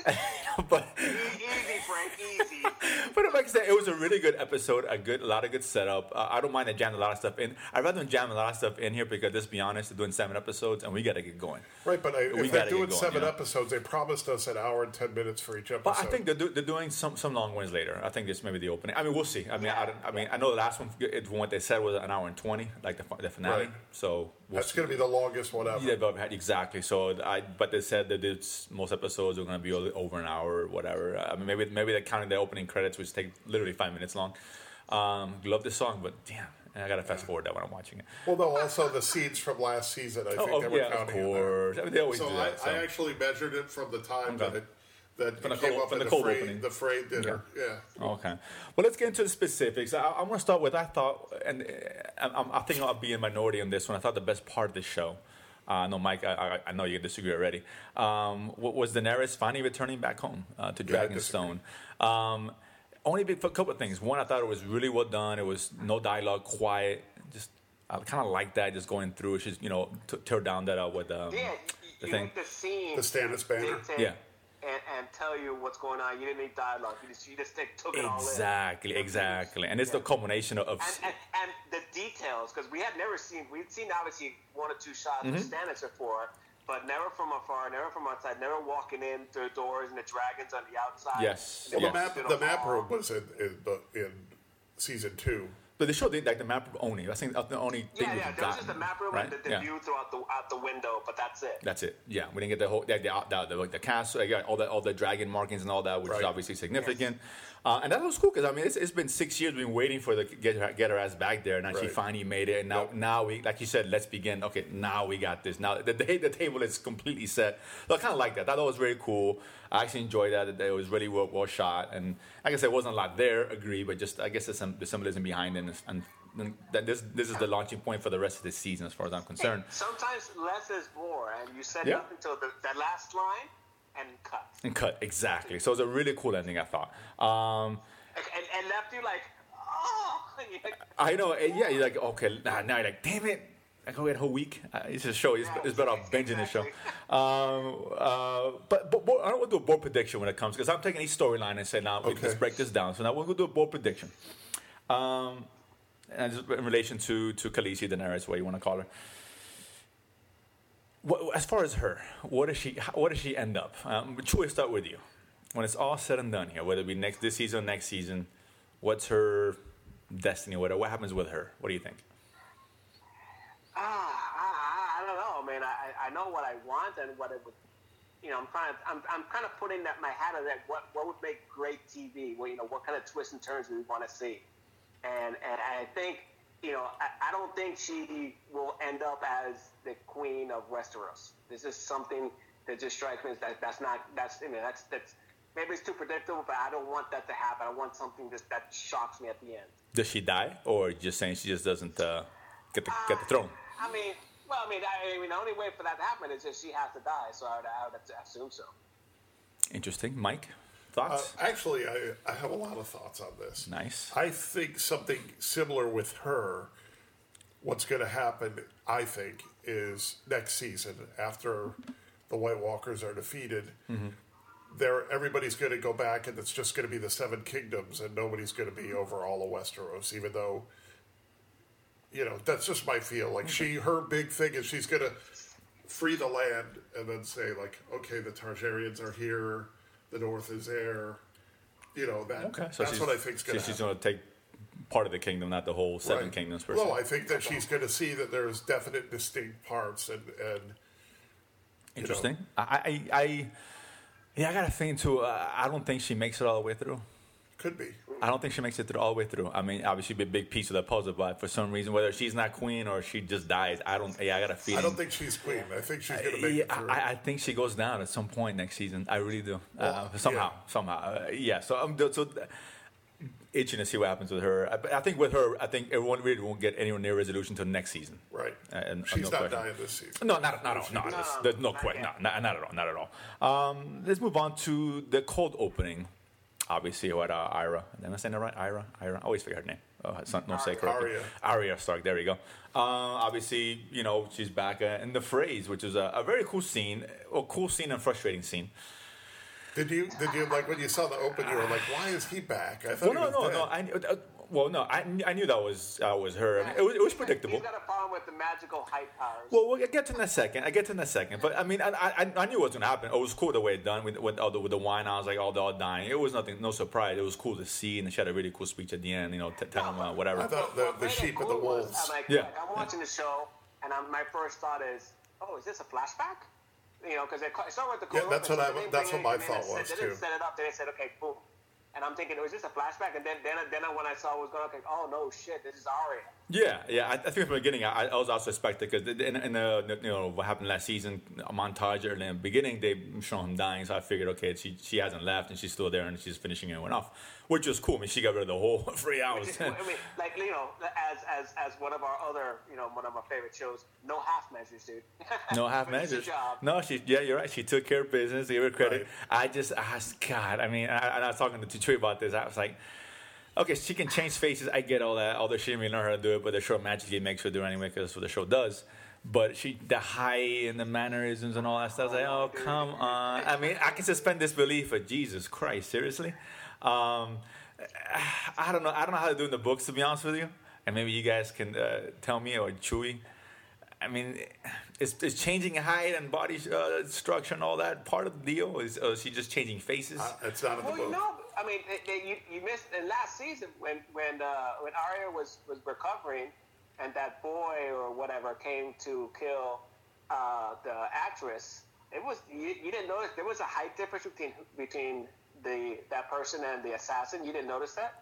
but
Easy, Frank, easy.
But like I said, it was a really good episode. A good, a lot of good setup. Uh, I don't mind that jammed a lot of stuff in. I'd rather jam a lot of stuff in here because, let's be honest, they're doing seven episodes and we got to get going.
Right, but I,
We
if they're
gotta get
doing
going,
seven
you know?
episodes, they promised us an hour and ten minutes for each episode.
But I think they're, do, they're doing some, some long ones later. I think this may be the opening. I mean, we'll see. I mean, I, don't, I mean, I know the last one, it, what they said was an hour and twenty, like the, the finale.
Right.
So we'll
that's
see.
going to be the longest one ever.
Yeah, but exactly. So I, but they said that it's, most episodes are going to be over an hour or whatever. I mean, maybe maybe they're counting the opening credits, which take literally five minutes long. Um, love this song, but damn, I gotta fast forward that when I'm watching it.
Well, no, also the scenes from last season, I think
Oh,
they
oh
were
yeah, of
counting in there.
course. I mean, they always
So
do
I,
that. So.
I actually measured it from the time
Okay.
that it, that
From the
came
cold-
up
from
in
the
the,
cold
Frey,
opening.
the Frey dinner. Yeah.
Okay. Well, let's get into the specifics. I, I want to start with, I thought, and uh, I, I think I'll be in minority on this one. I thought the best part of the show, uh, no, Mike, I, I, I know you disagree already, um, was Daenerys finally returning back home uh, to
Yeah, I
Dragonstone. Um, only big, for a couple of things. One, I thought it was really well done. It was no dialogue, quiet. Just, I kind of like that, just going through. She's, you know, t- tear down that uh, with um,
Yeah,
the
you
thing.
make the scene.
The Stannis banner.
dictate
Yeah.
And, and tell you what's going on. You didn't need dialogue. You just, you just take, took it all in.
Exactly, exactly. And it's the culmination of... of
And, and, and the details, because we had never seen, we'd seen obviously one or two shots
Mm-hmm.
of Stannis before, but never from afar, never from outside, never walking in through doors and the dragons on the outside.
Yes,
And
Well,
they
the
yes.
walked
map,
through
the map
hall.
room was in in, the, in season two.
But they showed the, like the map only. I think that's the only thing
Yeah,
we've
yeah, there was
gotten,
just the map room
right?
and the, the
Yeah.
view throughout the out the window, but that's it.
That's it. Yeah, we didn't get the whole the the, the, the, the castle, yeah, all the all the dragon markings and all that, which is
Right.
obviously significant. Uh, and that was cool because I mean it's, it's been six years we've been waiting for the get her get her ass back there, and now she
Right.
finally made it. And now
Yep.
now we like you said, let's begin. Okay, now we got this. Now the the, the table is completely set. So I kind of like that. I thought that was very cool. I actually enjoyed that. It was really well, well shot, and like I said, it wasn't a lot there. Agree, but just I guess there's some the symbolism behind it, and, and and that this this is the launching point for the rest of the season, as far as I'm concerned.
Sometimes less is more, and you said
Yeah.
nothing until the, that last line and cut.
And cut exactly. So it was a really cool ending, I thought. Um,
And, and left you like, oh. You're like,
I know, and yeah. You're like, okay, now, now you're like, damn it. I go get a whole week. Uh, it's a show. It's, it's better off binging the show. Um, uh, but, but but I don't want to do a board prediction when it comes because I'm taking each storyline and say, now
Okay.
let's break this down. So now we're going to do a board prediction. Um, and just in relation to to Khaleesi, Daenerys, what you want to call her. What, as far as her, what does she? how- What does she end up? Um, Chewie, start with you. When it's all said and done here, whether it be next this season, or next season, what's her destiny? What what happens with her? What do you think?
ah, I, I, I don't know, man. I, I know what I want and what it would, you know, I'm trying to, I'm, I'm kind of putting that my hat on that. What, what would make great T V? Well, you know, what kind of twists and turns do we want to see? And, and I think, you know, I, I don't think she will end up as the queen of Westeros. This is something that just strikes me as that that's not, that's, you know, that's, that's, maybe it's too predictable, but I don't want that to happen. I want something just that shocks me at the end.
Does she die, or just saying she just doesn't uh, get the get the throne?
I mean, well, I mean, I, I mean, the only way for that to happen is if she has to die. So I would, I would assume so.
Interesting, Mike.
Uh,
Thoughts?
actually, I, I have a lot of thoughts on this.
Nice.
I think something similar with her. What's going to happen, I think, is next season after the White Walkers are defeated.
Mm-hmm.
There, everybody's going to go back, and it's just going to be the Seven Kingdoms, and nobody's going to be over all of Westeros. Even though, you know, that's just my feel. Like she, her big thing is she's going to free the land, and then say like, okay, the Targaryens are here, the North is there. You know that.
Okay, so
that's
she's,
what I think's going to
so she's
happen.
going to take part of the kingdom, not the whole seven
Right.
kingdoms per
Well,
se.
I think that she's going to see that there's definite, distinct parts, and and
Interesting. I, I, I, yeah, I got a thing too. Uh, I don't think she makes it all the way through.
could be.
I don't think she makes it through all the way through. I mean, obviously, be a big piece of the puzzle, but for some reason, whether she's not queen or she just dies, I don't. Yeah, I got a feeling.
I don't think she's queen. I think she's going to make
Yeah,
it through.
I, I think she goes down at some point next season. I really do. uh,
Well,
somehow,
yeah.
somehow, uh, yeah. So I'm so uh, itching to see what happens with her. I, but I think with her, I think everyone really won't get anywhere near resolution until next season.
right.
Uh, and-
she's
no
not
question.
dying this season.
No, not, not at all. No, there's, there's no
not
question. No,
yet.
not, not at all. Not at all. Um, let's move on to the cold opening. Obviously, what uh, Ira? Am I saying that right? Ira? Ira? I always forget her name. Oh, it's not, no, say correctly.
Arya.
Arya Stark. There we go. Uh, obviously, you know, she's back uh, in the phrase, which is a, a very cool scene. A cool scene and frustrating scene.
Did you? Did you like when you saw the open? You were like, "Why is he back?" I thought
Well,
he
no,
was
no,
dead.
no. I, uh, well, no, I, I knew that was uh, was her. I mean, it was, it was
He's got-
predictable.
He's got a problem with the magical height powers.
Well, we'll get to in a second. I get to in a second, but I mean, I, I, I knew what was going to happen. It was cool the way it done with with, all the, with the wine. I was like, oh, they're all dying. It was nothing, no surprise. It was cool to see, and she had a really cool speech at the end. You know, t- telling them uh, whatever.
I thought the,
What
the
made it
sheep and the
cool was,
wolves.
I'm like,
Yeah.
like, I'm watching the show, and I'm, my first thought is, oh, is this a flashback? You know, because it started with the
Yeah,
cold
that's
open,
what
so
I-
they didn't
that's
bring
what my
anything in
thought
and
was,
set- They didn't
too.
set it up. They said, okay, boom. And I'm thinking, was this a flashback? And then, then, then when I saw what was going on, I'm like, oh, no, shit, this is Arya.
Yeah, yeah. I, I think from the beginning, I, I was also expected because in, in the you know what happened last season, a montage early in the beginning, they show him dying. So I figured, okay, she she hasn't left and she's still there and she's finishing everyone off, which was cool. I mean, she got rid of the whole three hours.
I mean, like you know, as as as one of our other, you know, one of my favorite shows, no half measures, dude.
No half measures. No, she yeah, you're right. She took care of business. Gave her credit. Right. I just asked God. I mean, I, I was talking to Trey about this. I was like. Okay, she can change faces. I get all that. Although she didn't really learn how to do it, but the show magically makes her do it anyway because that's what the show does. But she, the height and the mannerisms and all that stuff. I was like, oh, come on. I mean, I can suspend disbelief, but Jesus Christ, seriously? Um, I don't know. I don't know how to do it in the books, to be honest with you. And maybe you guys can uh, tell me, or Chewy. I mean, is, is changing height and body uh, structure and all that part of the deal? Is, or is she just changing faces?
Uh, it's not in the
well,
book.
You know, I mean, they, they, you, you missed in last season when when uh, when Arya was, was recovering, and that boy or whatever came to kill uh, the actress. It was you, you didn't notice there was a height difference between between the that person and the assassin. You didn't notice that?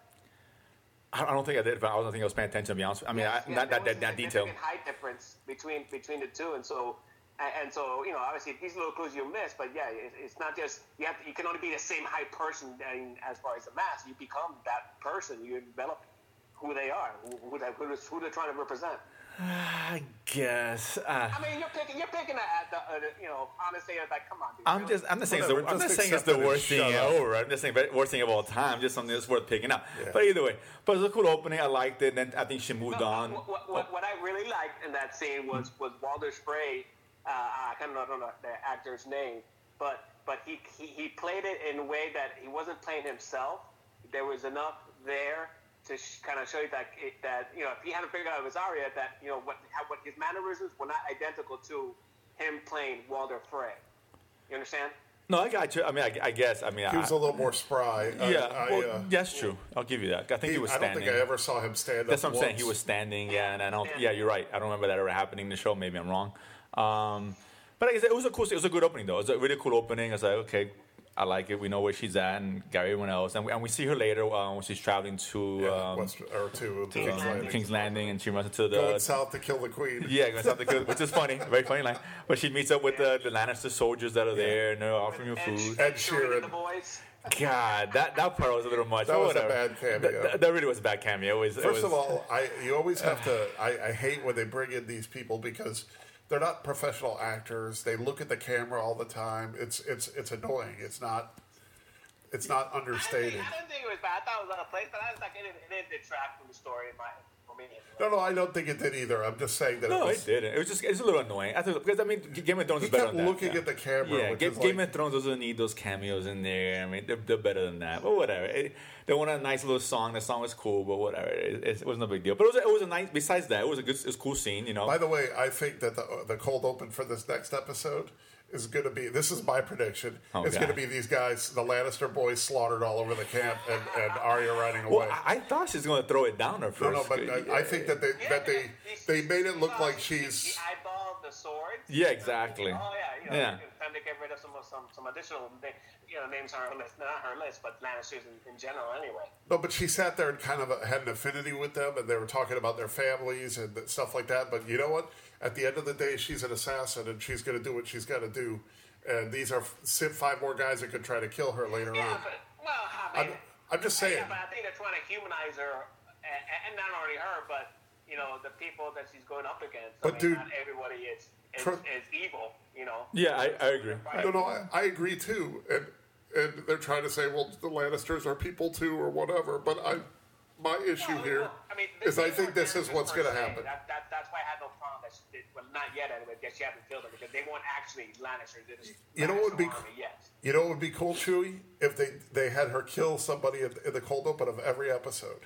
I don't think I did, but I don't think I was paying attention, to be honest. I mean,
yes,
I,
yes,
not that, that, that detail.
Height difference between between the two, and so and, and so you know, obviously these little clues you miss, but yeah, it, it's not just you have to, you can only be the same height person. And as far as the mask, you become that person. You develop who they are, who who, they, who they're trying to represent.
I guess. Uh,
I mean, you're picking, you're picking at the, uh, the, you know, honestly, it's like, come on, dude.
I'm just, I'm not saying, it's the, I'm not saying it's the worst thing ever. I'm just saying worst thing of all time. Just something that's worth picking up. Yeah. But either way, but it was a cool opening. I liked it. And I think she moved
no,
on.
What, what, what, what I really liked in that scene was was Walder Frey. Uh, I kind of don't know the actor's name, but but he, he he played it in a way that he wasn't playing himself. There was enough there to sh- kind of show you that it, that you know, if he hadn't figured out it was Arya, that you know what how, what his mannerisms were not identical to him playing Walder Frey. You understand?
No, I got you. I mean, I, I guess. I mean,
he
I,
was a little more spry.
Yeah,
I,
well,
I, uh,
that's true. I'll give you that. I think he, he was standing.
I don't think I ever saw him stand
that's
up.
That's what I'm saying. He was standing. Yeah, and I don't. Yeah, you're right. I don't remember that ever happening in the show. Maybe I'm wrong. Um, but I guess it was a cool. It was a good opening, though. It was a really cool opening. I was like, okay. I like it. We know where she's at, and Gary, everyone else, and we, and we see her later uh, when she's traveling to
yeah,
um,
West, or to, to
King's,
King's, Landing.
King's Landing, and she runs into the
going south to kill the queen.
Yeah, going south to kill, which is funny, very funny line. But she meets up with the, the Lannister soldiers that are yeah. there, and they're offering her food.
Ed Sheeran.
God, that, that part was a little much.
That was
whatever.
a bad cameo.
That, that really was a bad cameo. It was,
First
it was,
of all, I you always have to. I, I hate when they bring in these people because they're not professional actors. They look at the camera all the time. It's it's it's annoying. It's not. It's not understated.
I didn't, think, I didn't think it was bad. I thought it was out of place, but I was like, it didn't, it didn't detract from the story in my opinion.
No, no, I don't think it did either. I'm just saying that.
No,
it, was,
it didn't. It was just it's a little annoying. I thought because I mean, Game of Thrones
he
is better
kept
than that.
looking
yeah.
at the camera.
Yeah,
which
Game,
is
Game
like,
of Thrones doesn't need those cameos in there. I mean, they're, they're better than that. But whatever. It, they wanted a nice little song. The song was cool, but whatever. It, it, it wasn't a big deal. But it was, it was a nice. Besides that, it was a good, it was a cool scene. You know.
By the way, I think that the the cold open for this next episode is going to be. This is my prediction.
Oh,
it's going to be these guys, the Lannister boys, slaughtered all over the camp, and, and Arya running away.
Well, I, I thought she was going to throw it down her first.
No, no, but I, I think that they
yeah,
that they
yeah.
they made it look like she's.
She eyeballed the sword.
Yeah, exactly.
Oh yeah, you know,
yeah.
Trying to get rid of some some some additional you know names on her list, not her list, but Lannisters in, in general anyway.
No, but she sat there and kind of had an affinity with them, and they were talking about their families and stuff like that. But you know what? At the end of the day, she's an assassin, and she's going to do what she's got to do. And these are five more guys that could try to kill her later
yeah,
on.
But, well, I mean,
I'm, I'm just saying.
Yeah, but I think they're trying to humanize her, and, and not only her, but you know the people that she's going up against. I
but
mean,
dude,
not everybody is is,
tr-
is evil. You know.
Yeah, I, I agree.
No, no, I, I agree too. And and they're trying to say, well, the Lannisters are people too, or whatever. But I, my issue
well,
here
well, I mean,
is I think this is what's going to happen.
That, that, that's why I had no problem. That she did, well, not yet anyway. Because she hasn't killed them because they weren't actually Lannisters. It is
You know what would be
army, yes.
You know what would be cool, Chewie? If they, they had her kill somebody in, in the cold open of every episode.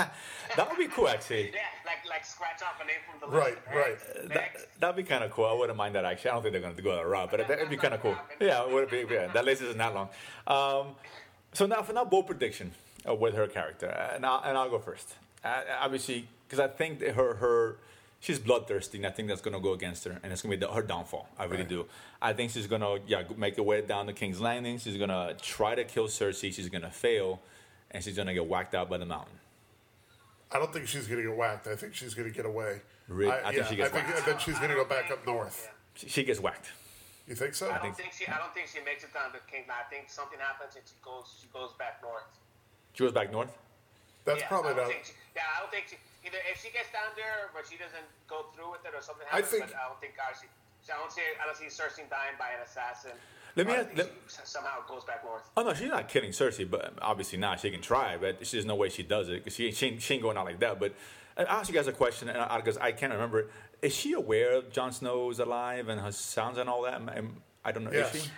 That would be cool, actually.
Yeah, like like scratch off a name from the
right,
list.
Right,
right. That, that'd be kind of cool. I wouldn't mind that, actually. I don't think they're going to go that route, but it'd be kind of cool. Yeah, it would be. Yeah, that list isn't that long. Um, so now, for now, bold prediction uh, with her character, and I'll, and I'll go first. Uh, obviously, because I think that her her she's bloodthirsty, and I think that's going to go against her, and it's going to be the, her downfall. I really right. do. I think she's going to yeah make her way down to King's Landing. She's going to try to kill Cersei. She's going to fail, and she's going to get whacked out by the mountain.
I don't think she's going to get whacked. I think she's going to get away.
Really?
I,
I think
yeah,
she gets
I think,
whacked.
I think she's going to go back up north.
She, she gets whacked.
You think so?
I don't think she. I don't think she makes it down to Kingston. I think something happens and she goes. She goes back north.
She goes back north?
That's
Yeah,
probably
I don't
not.
think she, yeah, I don't think she. Either if she gets down there, but she doesn't go through with it, or something
I
happens.
think-
but I don't think I see. I don't see. I don't see Cersei dying by an assassin.
Let me
I
ask-
think
let-
she somehow goes back north.
Oh, no, she's not killing Cersei, but obviously not. She can try, but there's no way she does it because she, she, ain't- she ain't going out like that. But I'll ask you guys a question because I, I can't remember. Is she aware Jon Snow is alive and her sons and all that? Am- am- I don't know.
Yes.
Is she?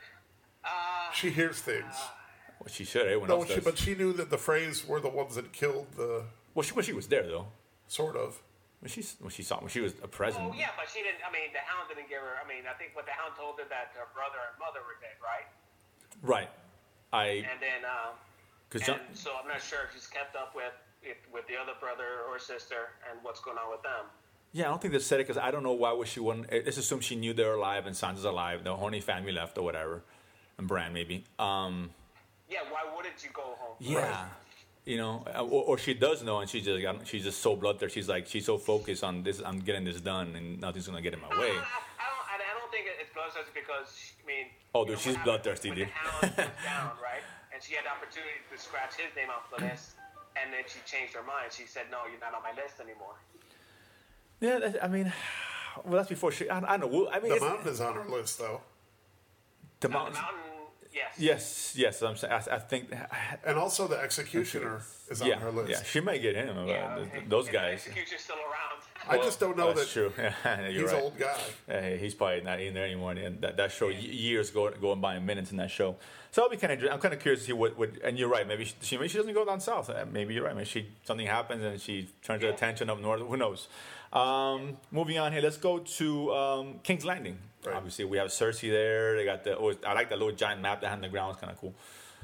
Uh,
She hears things.
Well, she should. Everyone
No,
else
she,
does.
but she knew that the Freys were the ones that killed the,
Well, she, well, she was there, though.
sort of.
When she, when she saw when she was a president.
oh yeah, but she didn't. I mean, the Hound didn't give her. I mean, I think what the Hound told her that her brother and mother were dead, right?
Right. I
And then, um,
because
and so I'm not sure if she's kept up with it, with the other brother or sister and what's going on with them.
yeah, I don't think they said it because I don't know why would she wouldn't. Let's assume she knew they're alive and Sansa's alive. The Horny family left or whatever, and Bran maybe. Um,
Yeah, why wouldn't you go home?
yeah. You know, or, or she does know, and she just got, she's just so bloodthirsty. She's like she's so focused on this. I'm getting this done, and nothing's gonna get in my way.
I, I, I don't. I, I don't think it's bloodthirsty because she, I mean.
Oh,
you
dude,
know,
she's
what
bloodthirsty,
happened
dude.
when the Hound went down, right? And she had the opportunity to scratch his name off the list, and then she changed her mind. She said, "No, you're not on my list anymore."
Yeah, that's, I mean, well, that's before she. I, I don't know. I mean,
The
it's,
mountain is on her list, though.
the
Now, the
mountain.
mountain, yes.
Yes, yes. I'm. saying- I, I think.
And also the executioner is on
Yeah,
her list.
yeah. She might get him.
Yeah,
uh,
okay.
those
And
guys.
The executioner's still around.
I just don't know
That's
that
true. Yeah, you're
he's
right.
an old guy.
Yeah, he's probably not in there anymore. And that, that show, y- years go, going by in minutes in that show. So I'll be kind of, I'm kind of curious to see what, what. And you're right. Maybe she, she, maybe she doesn't go down south. Uh, Maybe you're right. Maybe she something happens and she turns her attention up north. Who knows? Um, moving on here, let's go to um, King's Landing.
Right.
Obviously, we have Cersei there. They got the. Oh, I like that little giant map that had on the ground. It's kind of cool.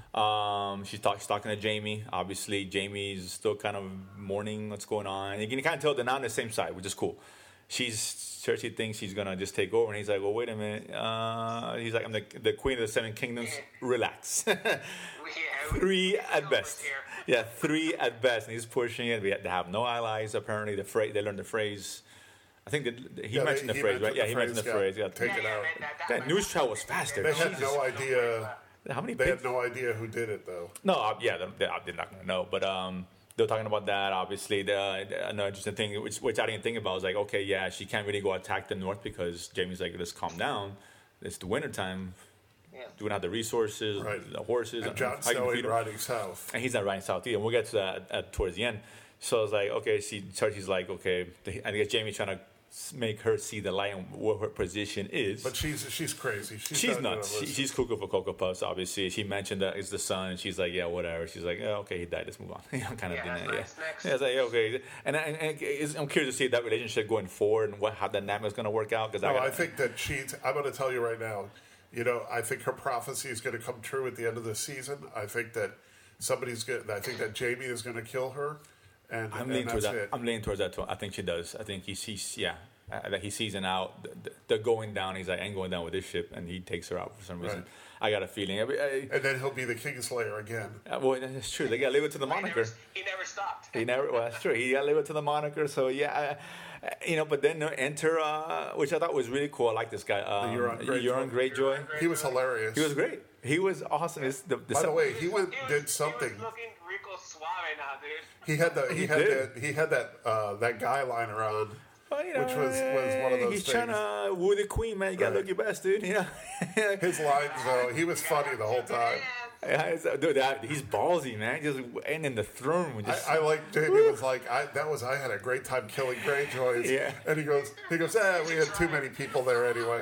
Um, she's, talk, she's talking to Jamie. Obviously, Jamie's still kind of mourning what's going on. You can kind of tell they're not on the same side, which is cool. She's Cersei thinks she's gonna just take over, and he's like, "Well, wait a minute." Uh, he's like, "I'm the the queen of the seven kingdoms. Relax."
Yeah, we-
Three
we
at
know
best.
what's here.
Yeah, three at best, and he's pushing it. We have, they have no allies apparently. The phrase they learned the phrase. I think that he
Yeah, they-
mentioned the
he
phrase, right?
mentioned
Yeah,
the
he mentioned the
phrase,
phrase. Yeah,
Take
Yeah,
it
yeah,
out.
that- that-
that
that-
news travel was faster.
They had
Jesus.
no idea.
How many?
They
big-
had no idea who did it, though.
No, uh, yeah, they're, they're they're not gonna know. But um, they're talking about that. Obviously, the, the another interesting thing, which which I didn't think about, was like, okay, yeah, she can't really go attack the north because Jamie's like, let's calm down. It's the wintertime.
Yeah.
Do not have the resources,
Right.
the horses.
And Jon
how you
Snow
feed
ain't
them.
riding south.
And he's not riding south either. And we'll get to that at, towards the end. So I was like, okay, see, Cersei's like, okay, I guess Jamie's trying to s- make her see the light and what her position is.
But she's she's crazy. She's,
She's
not gonna
nuts. She,
listen.
she's cuckoo for Cocoa Puffs, obviously. She mentioned that it's the son, and she's like, yeah, whatever. She's like, yeah, okay, he died. Let's move on. You know, kind of
Yeah,
thing.
that's
Yeah,
nice. Next.
yeah. It's like, yeah, okay. And, I- and, and it's, I'm curious to see that relationship going forward and what how that dynamic is going to work out. Because
No,
I,
I think that she's. I'm going to tell you right now. You know, I think her prophecy is going to come true at the end of the season. I think that somebody's going. I think that Jamie is going to kill her, and,
I'm
and
leaning towards
that's
that.
it.
I'm leaning towards that too. I think she does. I think he sees, yeah, uh, that he sees an out. th- th- They're going down. He's like, I ain't going down with this ship, and he takes her out for some reason.
Right.
I got a feeling. I, I,
And then he'll be the Kingslayer again.
uh, well, that's true. They got to live it to the
He never,
moniker.
he never stopped.
He never. Well, that's true. He got to live it to the moniker. So yeah, I, you know. But then uh, enter, uh, which I thought was really cool. I like this guy. Um,
Euron Greyjoy.
Euron Greyjoy.
He was hilarious.
He was great. He was awesome. It's the, the
By the way, he went
He was,
did something.
He was looking Rico Suave now, dude.
He had the he,
He
had
did.
that he had that uh, that guy liner on.
well, you know,
which was- was one of those
He's
things.
trying to woo the queen, man. You gotta
Right.
look your best, dude. You know.
His lines though, he was funny the whole time.
Yeah, it's- dude, that, he's ballsy, man. Just and in the throne, just,
I, I like Jamie was like I that was I had a great time killing Greyjoys.
Yeah.
And he goes he goes, ah, we had too many people there anyway.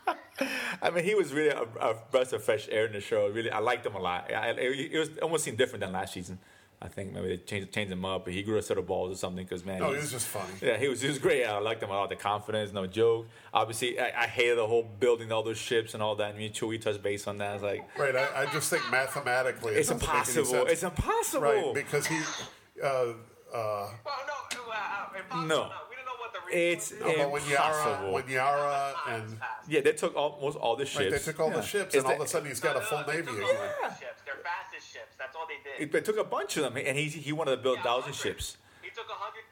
I mean, he was really a, a breath of fresh air in the show. Really, I liked him a lot. I, it, it was almost seemed different than last season. I think maybe they changed, changed him up, but he grew a set of balls or something. Because man,
No, he
he's-
was just funny.
Yeah, he was he was great. I liked him a lot. The confidence, no joke. Obviously, I, I hated the whole building all those ships and all that. And me and Chewie touched base on that. It's like
Right, I, I just think mathematically it
it's
doesn't make any
impossible.
sense.
It's impossible.
Right, because he uh, uh,
Well, no, uh, uh, impossible,
No.
no. We don't know what the
It's
reason
no, but when Yara
impossible.
when Yara and
Yeah, they took almost all the ships.
right, they took all
Yeah.
the ships
Is
and all
that-
of a sudden he's got a full navy again.
Ships. They're fastest ships. That's all they did.
It, they took a bunch of them, and he he wanted to build
Yeah,
thousand
hundreds.
ships.
He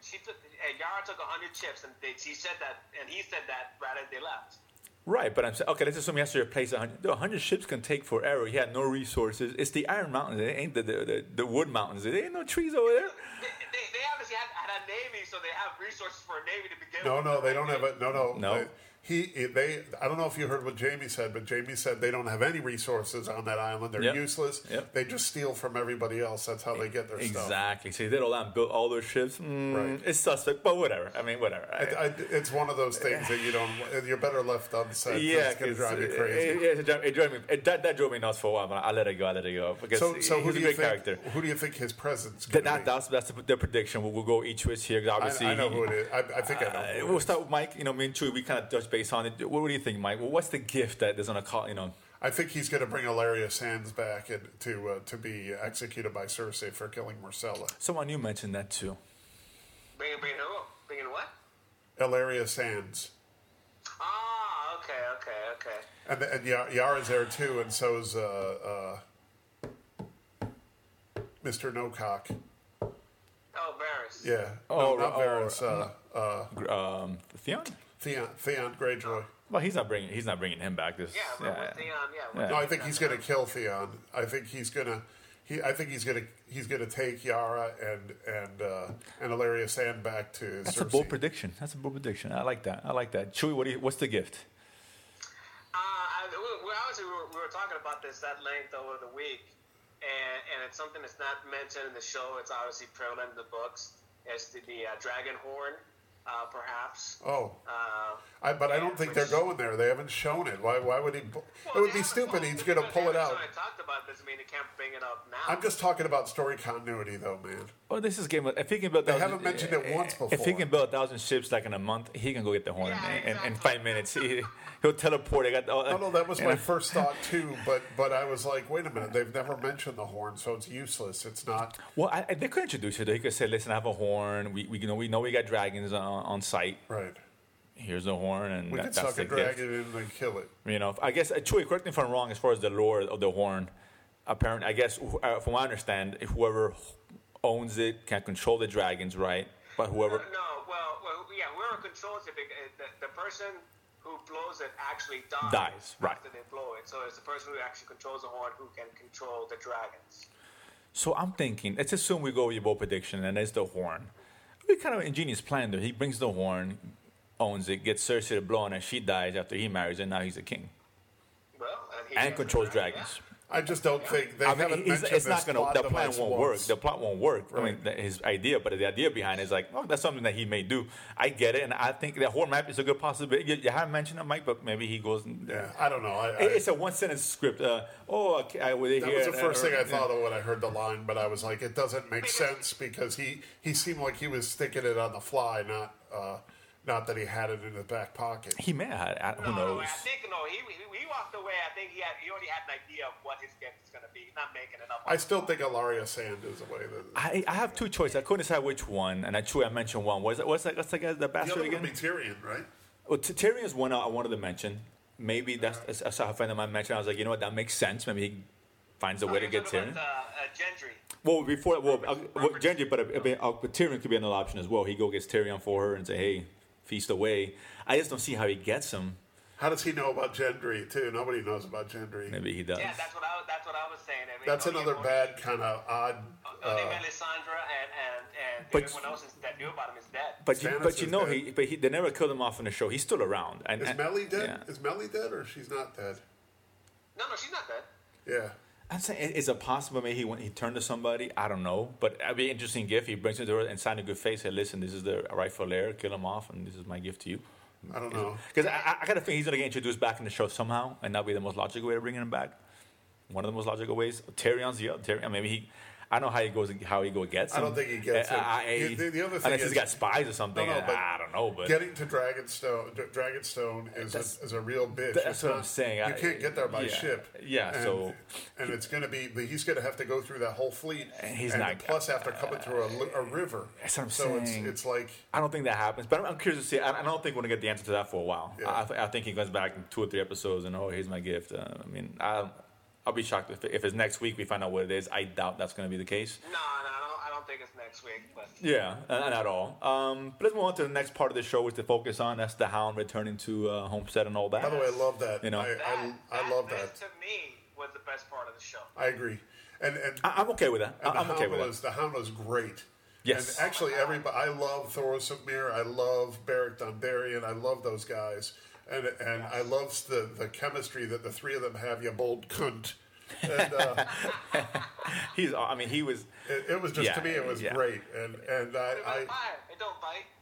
she took uh, Yara took a hundred chips, and they, she said that, and he said that right as they left.
Right, but I'm saying, okay, let's assume he has to replace one hundred. one hundred ships can take forever. He had no resources. It's the Iron Mountains. It ain't the, the, the, the wood mountains. There ain't no trees over there.
They, they, they obviously had, had a navy, so they have resources for a navy to begin
No,
with.
no, they don't have it. No, no,
No.
They, he, they. I don't know if you heard what Jamie said, but Jamie said they don't have any resources on that island. They're
Yep.
useless.
Yep.
They just steal from everybody else. That's how they get their stuff.
Exactly. So he did all that and built all those ships. Mm,
Right.
It's suspect, but whatever. I mean, whatever.
I, I, it's one of those things that you don't. You're better left unsaid.
yeah,
it's going to
'cause
drive you
it-
crazy.
It, it, it drove me, it, that, that drove me nuts for a while, but I let it go. I let it go because
so, so who
he's
do
a
you
great
think?
character.
Who do you think his presence?
That, that, that's that's the, the prediction. We'll, we'll go each twist here. 'Cause
I,
obviously,
I know
he-
who it is. I, I think I know.
Uh,
Who it
we'll
is.
start with Mike. You know, me and Chewy, we kind of touch base on it. What, what do you think, Mike? Well, what's the gift that is going to call? You know,
I think he's going to bring Ilaria Sands back and, to uh, to be executed by Cersei for killing Marcella.
someone you mentioned that too.
Bringing, bringing who? Bringing what?
Ilaria Sands.
Ah, okay, okay, okay.
And, and Ya- Yara's there too, and so's uh, uh, Mister No Cock.
Oh, Varys.
Yeah.
Oh,
no, not
oh,
Varys. Uh, uh,
Um, Theon.
Theon, Theon Greyjoy.
Well, he's not bringing. He's not bringing him back. This.
Yeah, but with Theon, yeah. with
Yeah.
No, I
Theon,
think he's going to kill Theon. I think he's going to. He, I think he's going to. He's going to take Yara and and uh, and Ilaria Sand back to
That's
Cersei.
a bold prediction. That's a bold prediction. I like that. I like that. Chewy, what do you, what's the gift?
Uh, I, we, we obviously we were, we were talking about this at length over the week, and, and it's something that's not mentioned in the show. It's obviously prevalent in the books. It's the, the uh, dragon horn, uh, perhaps.
Oh,
Uh,
I, but I don't think they're going there. They haven't shown it. Why? Why would he?
well,
It would
they
be
haven't
stupid.
told-
He's going to
because
pull
they
it out.
haven't already talked about this. I mean, they can't bring it up now.
I'm just talking about story continuity, though, man.
Oh, this is game. If he can build,
They
thousand-
haven't mentioned it once
If he
before.
can build a thousand ships like in a month, he can go get the horn
Yeah,
in, in, in
exactly.
five minutes. He, he'll teleport. I got. Oh,
No, no, that was
you
my
know.
first thought too. But but I was like, wait a minute. They've never mentioned the horn, so it's useless. It's not.
Well, I, I- they could introduce it. They could say, "Listen, I have a horn. We, we you know we know we got dragons on, on site.
Right.
Here's the horn, and
We
that,
could
that's
suck
the
a
gift."
dragon in and kill it.
You know, I guess uh, Chewy, correct me if I'm wrong. As far as the lore of the horn, apparently, I guess wh- uh, from what I understand, whoever owns it can control the dragons, right? But whoever,
No, well, well, yeah, whoever controls it, uh, the, the person who blows it actually dies.
Dies, right.
After they blow it. So it's the person who actually controls the horn who can control the dragons.
so I'm thinking, let's assume we go with your bold prediction, and it's the horn. We kind of ingenious plan though. He brings the horn, owns it, gets Cersei to blow on it. She dies after he marries, and now he's a king
Well, and, he
and
gets
controls
the dragon,
dragons.
I just don't think they
I mean,
haven't
he's-
mentioned
it's
this
not gonna.
plot
The plan
device
won't
once.
work. The plot won't work. I mean,
Right.
the, his idea, but the idea behind it is like, oh, that's something that he may do. I get it, and I think the horn map is a good possibility. You, you haven't mentioned it, Mike, but maybe he goes. And,
Yeah, I don't know. I, I,
It- It's a one sentence script. Uh, oh, okay, I, were they
that
here?
was the first
Uh,
thing I
yeah.
thought of when I heard the line, but I was like, it doesn't make sense because he, he seemed like he was thinking it on the fly, not uh, not that he had it in his back pocket.
He may have. had- Who
No, no,
knows?
I think no. He, he he walked away. I think he had he already had an idea of what his gift is going to be. He's not making it up.
I still think Ilaria Sand is the way that.
I, I have two choices. I couldn't decide which one, and I truly I mentioned one. What's what's that? What's the guy, the
The
bastard
other would
again?
be Tyrion, right?
Well, T- Tyrion is one I wanted to mention. Maybe that's I saw a friend of mine mention. I was like, you know what, that makes sense. Maybe he finds a way to get Tyrion.
Uh, uh, Gendry.
Well, before well, uh, well Gendry, but, uh, uh, but Tyrion could be another option as well. He go gets Tyrion for her and say, hey, feast away. I just don't see how he gets him.
How does he know about Gendry too? Nobody knows about Gendry.
Maybe he does.
Yeah, that's what I that's what I was saying. I mean,
That's
oh, yeah,
another
well,
bad kind of odd.
Oh, they
Uh,
met Lysandra and and and
But-
everyone else is, that knew about him is dead.
But you,
Stannis
but you
is
know
dead.
he, but he, they never killed him off in the show. He's still around. And,
is
and-
Melly dead?
Yeah.
Is Melly dead or she's not dead?
No, no, she's not dead.
Yeah.
I'm saying, is it possible maybe he went, he turned to somebody? I don't know, but it'd be an interesting gift. He brings it to her and sign a good face. Say, listen, this is the rightful heir. Kill him off, and this is my gift to you.
I don't know.
Because I, I, I got to think he's gonna get introduced back in the show somehow, and that'll be the most logical way of bringing him back. One of the most logical ways. Tyrion's the other. Tyrion, maybe he. I don't know how he goes. How he go gets him.
I don't think he gets
Uh,
him.
I-
The- the- the other thing
unless he's
is-
got spies or something.
No, no, but
I don't know, but
Getting to Dragonstone, D- Dragonstone is
That's-
a, is a real bitch.
that's
It's
what
not-
I'm saying.
You
I-
can't get there by
yeah.
ship.
Yeah,
and,
so-
and it's going to be he's going to have to go through that whole fleet.
And he's
and
not-
plus after coming through a, li- a river.
That's what I'm
so
saying.
it's it's like
I don't think that happens. But I'm, I'm curious to see. I, I don't think we're gonna get the answer to that for a while.
Yeah.
I, th- I think he comes back in two or three episodes and oh, here's my gift. Uh, I mean, I'll, I'll be shocked if, if it's next week we find out what it is. I doubt that's gonna be the case.
No, no, I don't, I don't don't think it's next week. But
Yeah, uh, not at all. Um, but let's move on to the next part of the show, which to focus on. That's the Hound returning to uh, Homestead and all that.
By the way, I love that.
You know,
I,
that,
I, I
that,
love
this,
that.
to me, was the best part of the show.
I agree. And and,
I, I'm okay with that.
and the
I'm okay
Hound
with
was
that.
the Hound was great.
Yes.
And actually, everybody. I love Thoros of Mir. I love Beric Dondarrion. I love those guys. And and I love the, the chemistry that the three of them have. You bold cunt. And uh,
He's. I mean, he was.
it, it was just
Yeah,
to me, it was
yeah.
great. And and I,
It
I
don't bite. It don't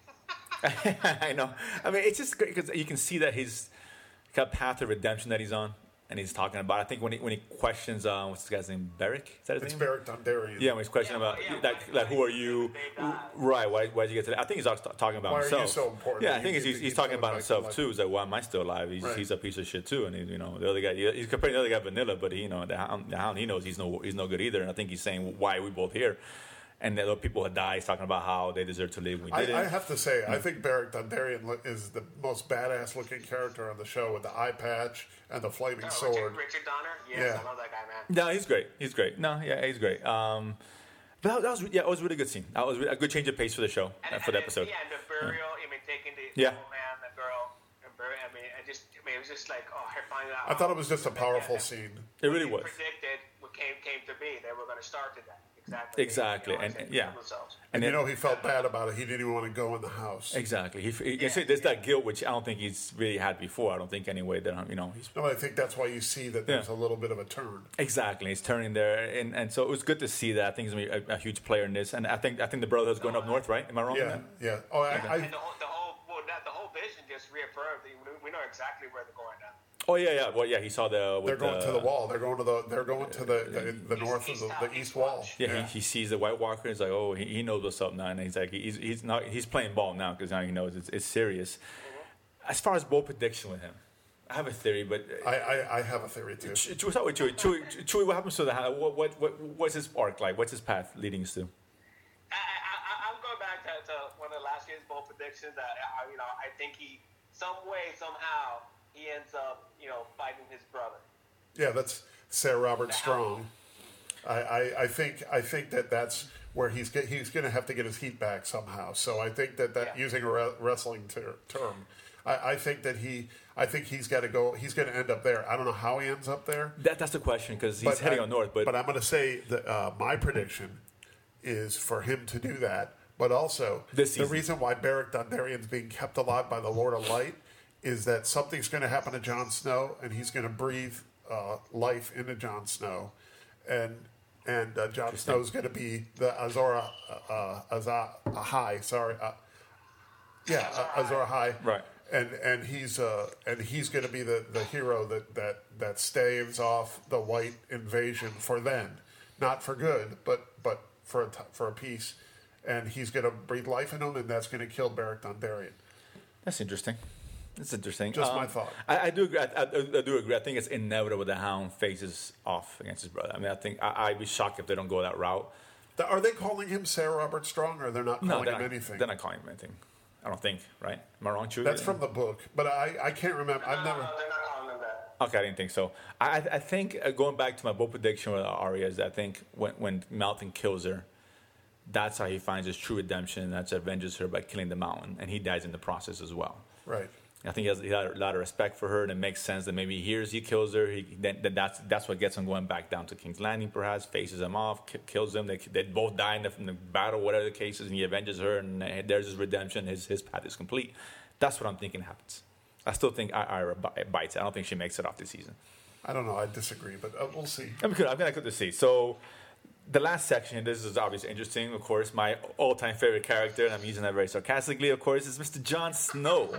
bite.
I know. I mean, it's just great because you can see that his kind of path of redemption that he's on, and he's talking about. I think when he when he questions, uh, what's this guy's name? Beric? Is that his
it's
name?
Beric Dondarrion.
Yeah, when he's questioning
Yeah,
about
yeah,
like,
why-
like who
why
are you?
they died.
Right? Why why'd you get to that? I think he's also talking about
Why are you
himself.
so important?
Yeah, I
You
think
get
he's,
to
he's
keep
talking
coming
about
back to
himself
life.
too. He's like, why am I still alive? He's,
Right.
he's a piece of shit too. And he, you know, the other guy, he's comparing the other guy Vanilla, but he, you know, the hound, the hound, he knows he's no he's no good either. And I think he's saying, why are we both here? And the other people had died. He's talking about how they deserve to live. We
I,
didn't.
I have to say, I think Beric Dondarrion lo- is the most badass looking character on the show with the eye patch and the flaming
Oh,
sword.
Richard, Richard Donner. Yes,
Yeah.
I love that guy, man.
No, he's great. He's great. No, yeah, he's great. Um, but that, that was yeah, it was a really good scene. That was a good change of pace for the show
And,
uh, for the
and
episode.
Then, yeah, and the burial. I mean, taking the,
Yeah.
the old man, the girl, and burial. I mean, I just, I mean, it was just like, oh, her finding out.
I thought it was just a
Yeah,
powerful
yeah.
scene.
It really
What
was.
he predicted what came came to be. They were going to start to that. Exactly.
Exactly,
You know,
and-
and
yeah.
themselves.
And,
then-
you know, he felt bad about it. He didn't even want to go in the house.
Exactly. He, he,
Yeah,
there's that guilt which I don't think he's really had before. I don't think anyway that um, you know he's
No, I think that's why you see that there's
Yeah.
a little bit of a turn.
exactly he's turning there, and, and so it was good to see that. I think he's gonna be a, a huge player in this, and I think I think the Brotherhood's going up north, right? Am I wrong?
Yeah,
on that?
yeah. Oh, I, I,
And the whole, the whole, well, that, the whole vision just reaffirmed. that We know exactly where they're going now.
Oh yeah, yeah. Well, yeah. He saw the. With
they're going
the,
to the wall. They're going to the. They're going to the the, the
East-
north of
east
the,
out,
the
east
east wall.
watch.
Yeah, He, he sees the White Walker. He's like, oh, he, he knows what's up now, and he's like, he's he's not he's playing ball now because now he knows it's, it's serious.
Mm-hmm.
As far as bold prediction with him, I have a theory, but
I, I, I have a theory too.
Ch- Chewy, start with Chewy. Chewy, Chewy, what happens to the what, what what what's his arc like? What's his path leading us to?
I, I, I, I'm going back to, to one of the last year's bold predictions. That I, you know, I think he, some way, somehow, he ends up, you know, fighting his brother.
Yeah, that's Sarah Robert Strong. I, I, I think I think that that's where he's get, he's going to have to get his heat back somehow. So I think that, that
Yeah.
using a re- wrestling ter- term, I, I think that he I think he's got to go. He's going to end up there. I don't know how he ends up there.
That that's the question because he's heading
I,
on north. But,
but I'm going to say that uh, my prediction is for him to do that. But also,
This
the
season.
reason why Beric Dondarrion's being kept alive by the Lord of Light is that something's going to happen to Jon Snow, and he's going to breathe uh, life into Jon Snow, and and uh, Jon Snow's going to be the Azor uh, uh, Azor Ahai. Sorry, uh, yeah, uh, Azor Ahai.
Right.
And and he's uh and he's going to be the, the hero that, that, that staves off the white invasion for then, not for good, but but for a t- for a peace, and he's going to breathe life into him, and that's going to kill Beric Dondarrion.
that's interesting. That's interesting.
Just my thought.
I, I do agree. I, I, I do agree. I think it's inevitable the Hound faces off against his brother. I mean, I think I, I'd be shocked if they don't go that route.
Th- Are they calling him Sarah Robert Strong, or they're not
No,
calling
they're
him
not,
anything?
they're not calling him anything. I don't think. Right? Am I wrong, Chewy?
That's from the book, but I, I can't remember. I've never.
No, they're not calling him that.
Okay, I didn't think so. I, I think uh, going back to my bold prediction with Arya is I think when when Mountain kills her, that's how he finds his true redemption. And that's avenges her by killing the Mountain, and he dies in the process as well.
Right.
I think he has, he has a lot of respect for her, and it makes sense that maybe he hears he kills her. He, then, then that's that's what gets him going back down to King's Landing, perhaps faces him off, ki- kills him. They, they both die in the, in the battle, whatever the case is, and he avenges her, and uh, there's his redemption. His his path is complete. That's what I'm thinking happens. I still think I- Ira bi- bites. I don't think she makes it off this season.
I don't know. I disagree, but uh, we'll see.
I'm good. I'm gonna good to see. So, the last section. This is obviously interesting. Of course, my all-time favorite character, and I'm using that very sarcastically. Of course, is Mister Jon Snow.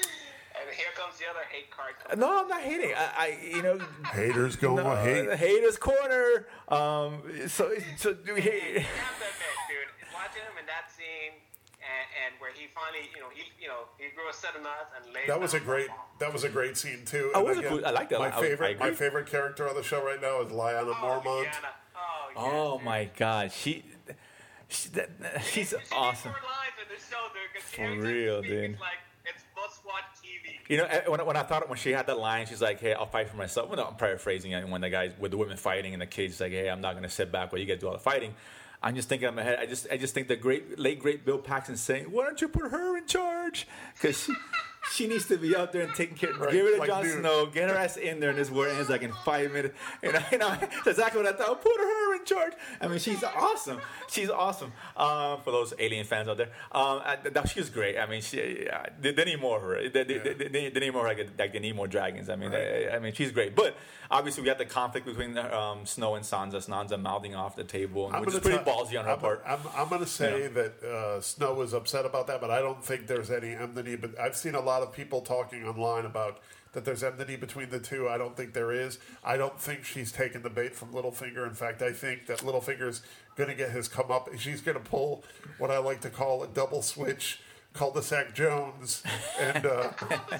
And here comes the other hate card.
No, I'm not hating. I, I you know,
Haters going
no,
to hate.
haters corner. Um, so, so do we
You
hate?
have to admit, dude, watching him in that scene, and, and where he finally, you know, he, you know, he grew a set of nuts and laid.
That was a
down
great.
the ball.
That was a great scene too.
Oh,
And
was it
again,
cool? I like that.
My
I- I
favorite. my
agree.
favorite character on the show right now is Lyanna
Oh,
Mormont.
Lyanna. Oh, yes,
Oh
dude.
my God, she, she that, she's
She did
awesome.
four lines in the show, dude. 'Cause
For
every time
real,
she speaks,
dude.
It's like it's must-watch T V.
You know, eh, when, I- when I thought when she had that line, she's like, "Hey, I'll fight for myself." Well, no, I'm paraphrasing it. When the guys with the women fighting and the kids like, "Hey, I'm not gonna sit back while you guys do all the fighting." I'm just thinking in my head. I just I just think the great late great Bill Paxton saying, "Why don't you put her in charge?" Because she, she needs to be out there and taking care.
Right,
Give it to
like
Jon
dude.
Snow. Get her ass in there, and this war ends like in five minutes. You know, you know that's exactly what I thought. Put her in charge. I mean, she's awesome. She's awesome. Um, for those Alien fans out there, um, I, that, she was great. I mean, she uh, they, they need more of her. They, they,
Yeah.
they, they, they need more like, like they need more dragons. I mean,
Right.
they, I mean, she's great. But obviously, we got the conflict between um, Snow and Sansa. Sansa mouthing off the table,
I'm
which is
gonna
pretty
tell-
ballsy on her
I'm,
part.
I'm, I'm going to say
Yeah.
that uh, Snow was upset about that, but I don't think there's any enmity. But I've seen a lot of people talking online about that there's enmity between the two. I don't think there is. I don't think she's taken the bait from Littlefinger. In fact, I think that Littlefinger's going to get his come up. She's going to pull what I like to call a double switch, cul-de-sac Jones, and uh,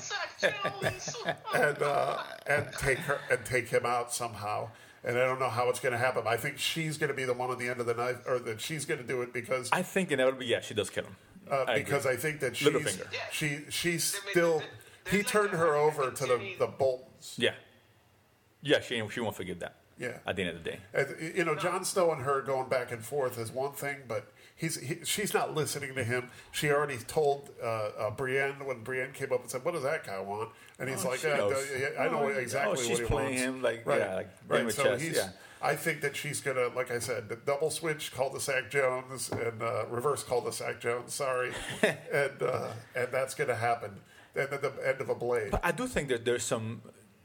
and uh, and take her and take him out somehow. And I don't know how it's going to happen. I think she's going to be the one on the end of the knife, or that she's going to do it because
I think inevitably, yeah, she does kill him.
uh,
I
because
agree.
I think that she's
Littlefinger.
Yeah.
she she's
There may-
still.
there-
He
there's
turned
like
her
a-
over to the
continue-
the Boltons.
Yeah, yeah, she she won't forget that.
Yeah.
At the end of the day.
And, you know, Jon Snow and her going back and forth is one thing, but he's he, she's not listening to him. She already told uh, uh, Brienne when Brienne came up and said, "What does that guy want?" And he's
Oh,
like,
she
"Yeah,
knows.
I know
Oh,
exactly
oh, she's
what he
playing
wants."
him like-
right.
yeah, like game
right.
of
So
chess,
he's.
yeah.
I think that she's gonna, like I said, the double switch cul-de-sac Jones and uh, reverse cul-de-sac Jones. Sorry, and uh, and that's gonna happen. And at the end of a blade.
But I do think that there's some,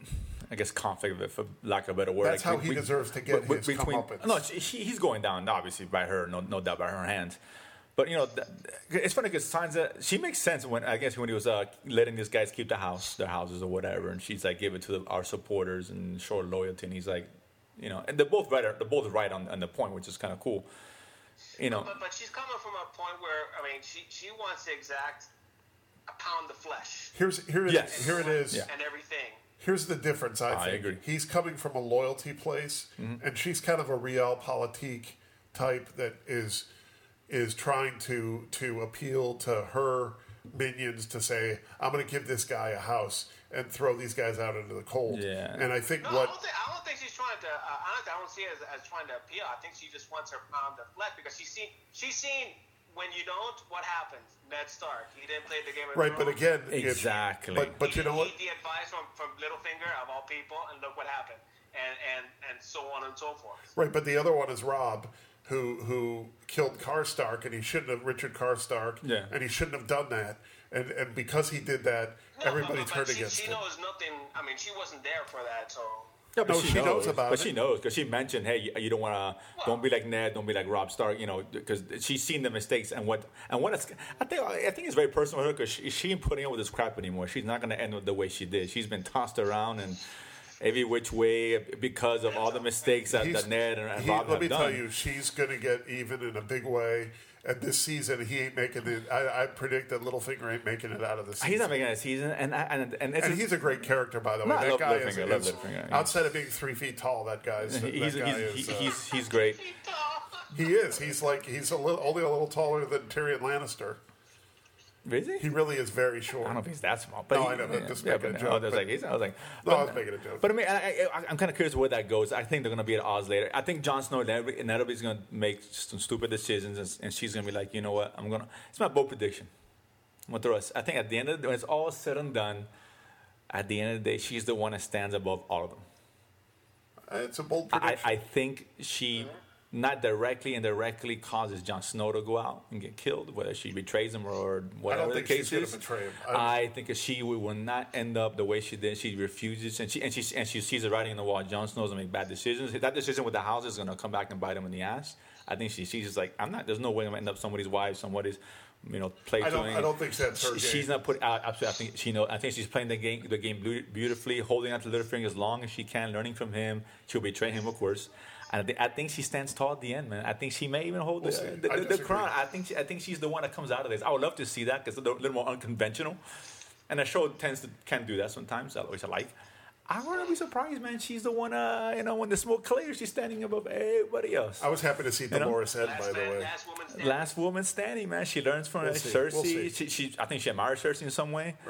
I guess, conflict, for lack of a better word.
That's how he deserves to get his comeuppance.
No, she, she- he's going down, obviously, by her, no, no doubt, by her hands. But, you know, th- it's funny because Sansa, she makes sense when, I guess, when he was uh, letting these guys keep the house, their houses or whatever, and she's like, give it to the, our supporters and show loyalty, and he's like, you know, and they're both right, they're both right on, on the point, which is kind of cool. You know,
But, but she's coming from a point where, I mean, she, she wants to exact a pound of flesh
Here's here it,
Yes.
here it is.
Yeah.
and everything.
Here's the difference, I
I
think.
agree.
He's coming from a loyalty place, and she's kind of a realpolitik type that is is trying to to appeal to her minions to say, I'm going to give this guy a house and throw these guys out into the cold.
Yeah.
And I think
No, I
what
don't think I don't think she's trying to. Uh, honestly, I don't see it as, as trying to appeal. I think she just wants her pound of flesh because she's seen she's seen when you don't, what happens? Ned Stark. He didn't play the game of
right, but
Thrones.
again, if-
Exactly.
but but
He
you know what?
didn't heed the advice from, from Littlefinger of all people, and look what happened, and and and so on and so forth.
Right, but the other one is Rob, who who killed Karstark, and he shouldn't have Richard Karstark,
Yeah.
and he shouldn't have done that. And and because he did that,
No,
everybody
but, but,
turned
but she,
against
she
him.
knows nothing. I mean, she wasn't there for that, so.
Yeah, but
No, she knows about
But
it.
she knows because she mentioned, hey, you, you don't want to, don't be like Ned, don't be like Rob Stark, you know, because she's seen the mistakes and what and what. It's, I think I think it's very personal for her because she, she ain't putting up with this crap anymore. She's not going to end with the way she did. She's been tossed around and every which way because of all the mistakes that,
He's-
that Ned and, and
he-
Rob
let
have
me
done.
tell you, she's going to get even in a big way. And this season, he ain't making it. I, I predict that Littlefinger ain't making it out of the season.
He's not making a season, and I- and and, it's
and he's a great character, by the way.
No, I
that
love
guy is,
Littlefinger, I love
is-
Littlefinger, yeah.
outside of being three feet tall. That guy's that
he's,
guy
he's,
is. uh,
he's he's great.
he is. He's like he's a little, only a little taller than Tyrion Lannister.
Is he?
He really is very short.
I don't know if he's that small. But
No,
he,
I know,
yeah,
just
yeah,
making
but
a
no,
joke,
I was
but-
like, he's, I was like,
No,
but,
I was making a joke.
But I mean, I, I, I'm kind of curious where that goes. I think they're going to be at odds later. I think Jon Snow inevitably is going to make some stupid decisions, and, and she's going to be like, you know what, I'm going to. It's my bold prediction. I'm going to throw us. I think at the end of the, when it's all said and done, at the end of the day, she's the one that stands above all of them.
It's a bold
I,
prediction.
I think she not directly, indirectly causes Jon Snow to go out and get killed, whether she betrays him or whatever
think
the case
she's gonna
is.
betray him.
I, I think that she will will not end up the way she did. She refuses, and she and she and she sees the writing on the wall. Jon Snow's gonna make bad decisions. That decision with the house is gonna come back and bite him in the ass. I think she she's just like, I'm not. There's no way I'm gonna end up somebody's wife, somebody's, you know, play
I don't-
doing.
I don't think that's her
She- She's
game.
not put out. Absolutely, I think she know. I think she's playing the game the game beau- beautifully, holding on to Littlefinger as long as she can, learning from him. She'll betray him, of course. And I, think, I think she stands tall at the end, man. I think she may even hold
We'll
the,
see.
the,
I
the, the
disagree.
crown. I think she, I think she's the one that comes out of this. I would love to see that because it's a little more unconventional. And the show tends to can do that sometimes, which I like. I wouldn't be surprised, man. She's the one, uh, you know, when the smoke clears, she's standing above everybody else.
I was happy to see
You know?
Dolores Ed,
Last
by the
man,
way.
last woman standing.
Last woman standing, man. She learns from
We'll
uh,
see.
Cersei.
We'll see.
She, she, I think she admires Cersei in some way.
Right.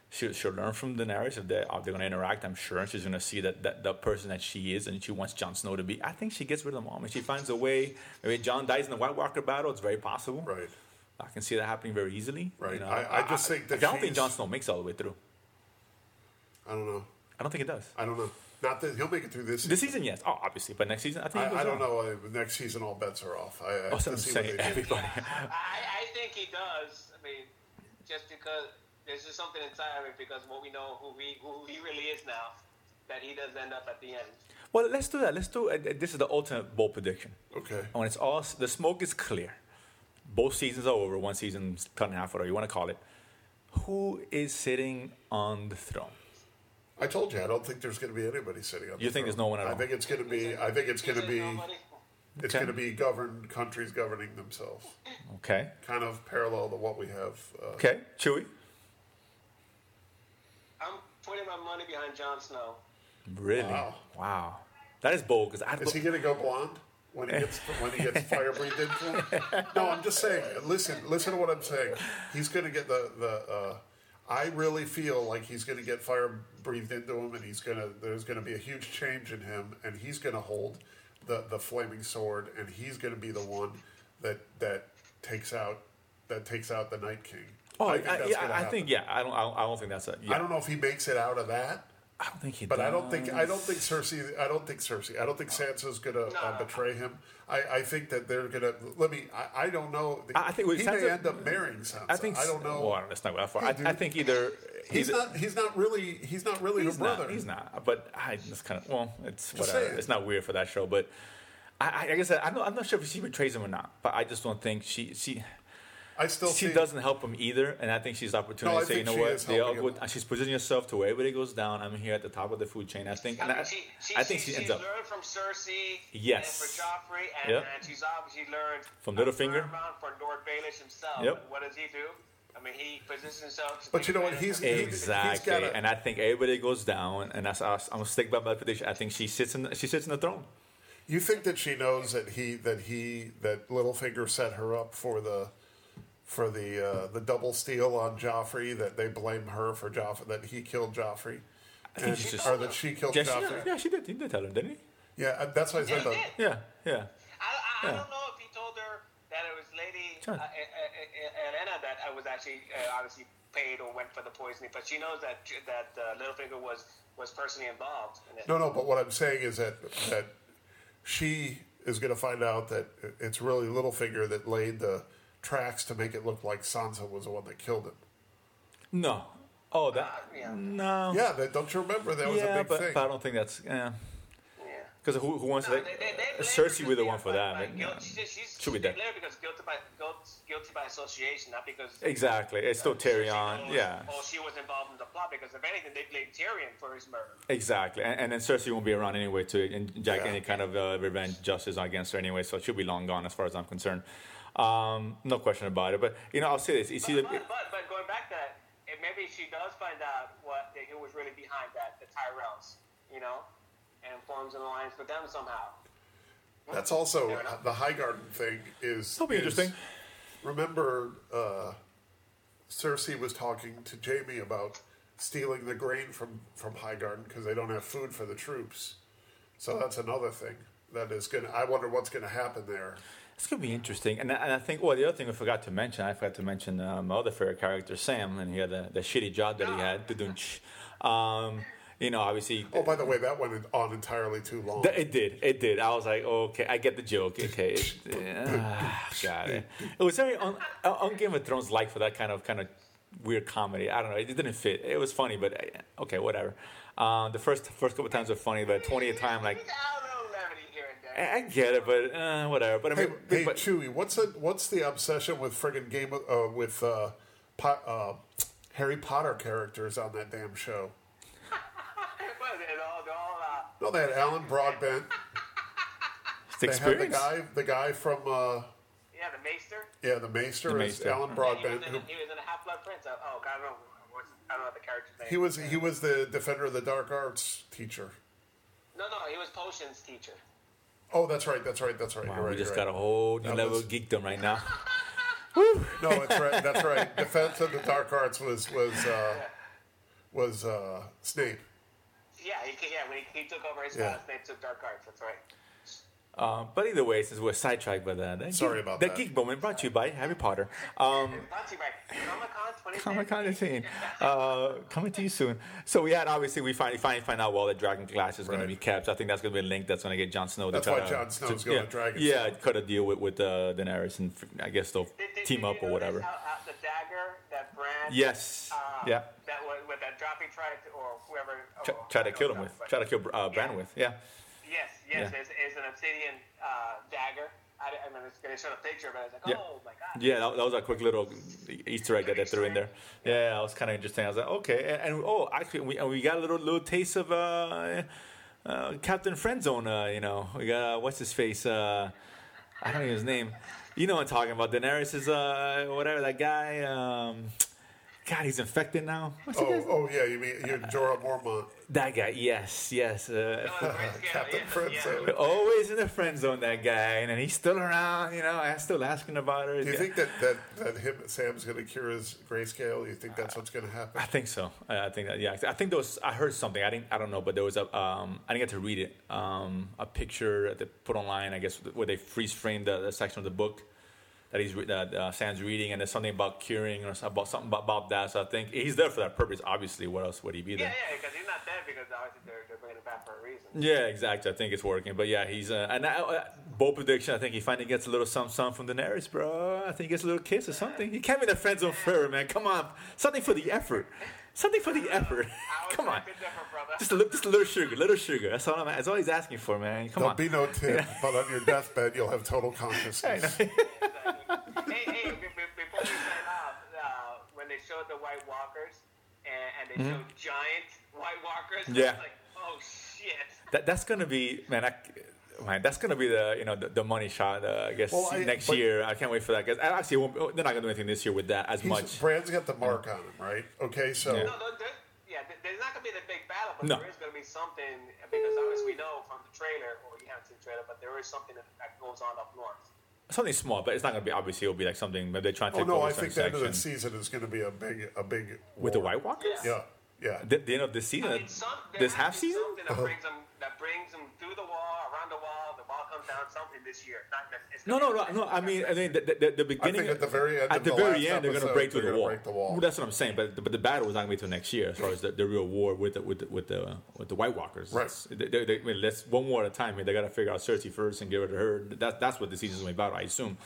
She'll, she'll learn from Daenerys if they're, if they're going to interact, I'm sure. And she's going to see that, that the person that she is and she wants Jon Snow to be. I think she gets rid of them all. I mean, she finds a way. Maybe Jon dies in the White Walker battle. It's very possible.
Right.
I can see that happening very easily.
Right.
You know,
I, I just think that
I don't think
she's-
Jon Snow makes it all the way through.
I don't know.
I don't think it does.
I don't know. Not that he'll make it through this season.
This season, yes. Oh, obviously. But next season, I think he
I,
goes
I don't
on.
know. Uh, next season, all bets are off. I, I
That's
have
what I'm
to see what
saying.
they do.
Everybody.
I, I think he does. I mean, just because there's just something inside of it because what we know who he who he really is now, that he does end up at the end.
Well, let's do that. Let's do uh, this is the ultimate bold prediction.
Okay.
And when it's all, the smoke is clear. Both seasons are over. One season's cut in half, whatever you want to call it. Who is sitting on the throne?
I told you I don't think there's going to be anybody sitting on.
You
the
think
throne.
there's no one at
I
all?
think it's going to be. I think it's going to
Is
be.
there nobody?
It's
Okay.
going to be governed countries governing themselves.
Okay.
Kind of parallel to what we have. Uh,
Okay. Chewie?
I'm putting my money behind Jon Snow.
Really?
Wow.
Wow. That is bold because I
Is he going to go blonde when he gets when he gets fire breathed into him? No, I'm just saying. Listen, listen to what I'm saying. He's going to get the the. Uh, I really feel like he's going to get fire breathed into him, and he's going to. There's going to be a huge change in him, and he's going to hold the the flaming sword, and he's going to be the one that that takes out that takes out the Night King.
Oh,
I think
I,
that's
yeah,
gonna
I
happen.
think yeah. I don't. I don't, I don't think that's a. Yeah.
I don't know if he makes it out of that.
I don't think he.
But
does.
I don't think I don't think Cersei I don't think Cersei I don't think Sansa's gonna uh, betray him. I, I think that they're gonna let me. I, I don't know.
I think with
he
Sansa-
may end up marrying Sansa.
I think.
I don't know.
Well, that's not that far.
Hey,
I,
dude.
I think either
he's
either-
not. He's not really. He's not really
He's
her brother.
not. He's not. But I, it's kind of well. It's
Just
whatever.
saying.
It's not weird for that show. But I, I, like I said, I'm not, I'm not sure if she betrays him or not. But I just don't think she she.
I still
She
see,
doesn't help him either, and I think she's opportunity
No, I
to say, you
think
know
she
what,
is
they all
helping
go,
him.
she's positioning herself to where everybody goes down. I'm here at the top of the food chain. I think, and
I
I,
mean, she, she,
I think
she,
she ends
she's
up
learned from Cersei
Yes.
and for Joffrey, and,
Yep.
and she's obviously learned
From
a
Littlefinger.
fair amount from Lord Baelish himself.
Yep.
What does he do? I mean, he positions himself. to
But
take
you know what?
advantage
He's-
of-
he-
exactly.
gotta-
And I think everybody goes down, and that's I'm gonna stick by my prediction. I think she sits in she sits in the throne.
You think that she knows that he that he that Littlefinger set her up for the for the uh, the double steal on Joffrey, that they blame her for Joffrey, that he killed Joffrey,
I think
and,
she's just-
or that she killed
Yeah, she,
Joffrey.
yeah, she did. He did tell him, didn't he?
Yeah, uh, that's why I
Yeah,
said
he
that.
did.
Yeah, yeah.
I, I, I
Yeah.
don't know if he told her that it was Lady
Sure.
uh, uh, uh, Elena that I was actually uh, obviously paid or went for the poisoning, but she knows that that uh, Littlefinger was was personally involved in it.
No, no, but what I'm saying is that that she is going to find out that it's really Littlefinger that laid the tracks to make it look like Sansa was the one that killed him.
No. Oh, that.
Uh, yeah.
No.
Yeah, that, don't you remember? That was
yeah,
a big
but,
thing.
but I don't think that's. Yeah.
Yeah.
Because who, who wants
No,
to?
they, they, they blame her
Cersei
because
be the
they
one
are
for
by-
that.
by
Like,
guilt.
no.
She's, she's,
Should be
they
dead.
blame her because guilty by guilt, guilty by association, not because
Exactly. It's still
Cersei
Tyrion.
knows,
Yeah.
Oh, she was involved in the plot because if anything, they blame Tyrion for his murder.
Exactly, and, and then Cersei won't be around anyway to inject
Yeah.
any kind of uh, revenge justice against her anyway, so she'll be long gone as far as I'm concerned. Um, no question about it. But you know, I'll say this: you see,
But,
the,
but, but, but going back to that, if maybe she does find out what that who was really behind that, the Tyrells, you know, and forms an alliance with them somehow.
That's also
Fair enough.
the Highgarden thing. Is
That'll be
is-
interesting.
Remember, uh, Cersei was talking to Jaime about stealing the grain from from Highgarden because they don't have food for the troops. So that's another thing that is going. to I wonder what's going to happen there.
it's gonna be interesting. And, I- and I think, well, the other thing I forgot to mention, I forgot to mention uh, my other favorite character, Sam, and he had the, the shitty job that he had. Dudunch. Um, you know, obviously.
Oh, by the way, that went on entirely too long.
Th- It did. It did. I was like, okay, I get the joke. Okay, it, ah, got it. It was very on, on Game of Thrones like for that kind of kind of weird comedy. I don't know. It didn't fit. It was funny, but uh, okay, whatever. Um, the first first couple times were funny, but twentieth time, like
There's a little levity here and there.
I, I get it, but uh, whatever. But I
Hey,
mean,
hey
but,
Chewie, what's a, what's the obsession with friggin' Game of, uh, with uh, po- uh, Harry Potter characters on that damn show?
Well, they're all, they're all, uh,
No, they had Alan Broadbent.
it's the
They had the
experience.
guy, the guy from uh,
yeah, the Maester.
yeah, the Maester,
The
is
Maester.
Alan
Yeah, he,
Broadbent.
was in,
Who,
he was in a Half-Blood Prince. Oh, oh, God, I don't know. What's, I don't know the character's name.
he was he was the Defender of the Dark Arts teacher.
No, no, he was Potion's teacher.
Oh, that's right, that's right, that's right.
Wow,
You're right,
we just
you're
got a
right.
whole new
That
level
was-
of geekdom right now.
No, that's right, that's right. Defense of the Dark Arts was was uh, was uh, Snape.
Yeah, he, yeah. When he, he took over his
Yeah.
class, they took dark arts. That's right.
Um, but either way, since we're sidetracked by that, that
Sorry
geek,
about
that
that.
geek moment brought to you by Harry Potter. Um,
Brought to you by Comic Con twenty
Comic Con eighteen. Uh, coming to you soon. So we had obviously we finally finally find out well that Dragon Glass is going
Right.
to be kept. I think that's going to be a link that's going to get Jon Snow.
That's
to try
why
to,
Jon Snow's
to,
going
yeah,
to Dragonstone.
Yeah, cut a deal with with uh, Daenerys, and f- I guess they'll
Did, did,
team
did
up
you
or whatever.
notice How, how the dagger that Bran,
Yes.
uh,
Yeah.
that was with that dropping tried to, or whoever,
Try,
oh,
try
I
to
don't
kill him
know,
with.
but-
Try to kill uh, Bran with. Yeah.
Yes, yes,
Yeah.
is, is an obsidian uh, dagger. I, I mean, it's going to show a picture, but I was like,
Yeah.
oh my god.
Yeah, that, that was a quick little Easter egg that they threw in there. Yeah, that was kind of interesting. I was like, okay, and, and oh, actually, we and we got a little little taste of uh, uh, Captain Friendzone. Uh, you know, we got uh, what's his face? Uh, I don't know his name. You know what I'm talking about? Daenerys is uh, whatever that guy. Um, God, he's infected now. What's the
Oh,
guy's name?
oh yeah, you mean you're Jorah Mormont.
That guy, yes, yes. Uh,
Oh, Grayscale,
Captain
yeah,
Friendzone.
yeah.
always in the friend zone, that guy, and then he's still around. You know, I'm still asking about her.
Do you think that, that, that him, Sam's going to cure his grayscale? Do you think that's what's going to happen?
I think so. I I think that. Yeah, I think there was. I heard something. I didn't. I don't know, but there was a. Um, I didn't get to read it. Um, a picture that they put online. I guess where they freeze framed the, the section of the book that he's re- that uh, Sam's reading, and there's something about curing or something about something about, about that. So I think he's there for that purpose. Obviously, what else would he be
Yeah,
there?
yeah, because he's not dead because obviously they're, they're bringing him back for a reason.
Yeah, exactly. I think it's working. But yeah, he's uh, and I, uh, bold prediction. I think he finally gets a little something, something from Daenerys, bro. I think he gets a little kiss or something. He can't be the friend zone forever, man. Come on, something for the effort. Something for the effort.
I was
Come on.
expecting different, brother.
Just a, little, just a little sugar, little sugar. That's all I'm. That's all he's asking for, man. Come
There'll
on.
be no tip, but on your deathbed, you'll have total consciousness.
hey, hey, be- be- before we sign off, uh, when they showed the White Walkers and, and they showed giant White Walkers, I was
Yeah.
like, oh shit.
That that's gonna be, man. I, man, that's gonna be the you know the, the money shot. Uh, I guess
Well, I-
next
but-
year. I can't wait for that. Cause actually, it won't, they're not gonna do anything this year with that as
He's,
much.
Brand's got the mark on him, right? Okay, so
Yeah.
No, no, there, yeah, there- there's not gonna be the big battle, but
No.
there is gonna be something because obviously we know from the trailer, or you haven't seen the trailer, but there is something that, that goes on up north.
Something small, but it's not gonna be. Obviously, it'll be like something. Maybe they're trying to
oh
take
no,
over
I
certain
think the end of the
section.
season is going to be a big, a big
With the
war.
White Walkers.
Yeah, yeah.
The, the end of this season.
I mean, some, there
this
has
half
to be
season.
something that brings them that brings them through the wall, around the wall, the wall comes down, something this year. Not that it's
No,
not
no, no, no. I mean, I mean, the, the, the beginning.
at the very end
At
of
the
the
very
last
end, they're going to
episode,
break through
they're
the
gonna
wall.
break the wall.
Well, that's what I'm saying. But but the battle is not going to be till next year, as far as the, the real war with the, with the, with the with the White Walkers.
Right.
It's- They, they, they, I mean, let's one more at a time. Here. They got to figure out Cersei first and get rid of her. That's that's what the season's going to be about, I assume.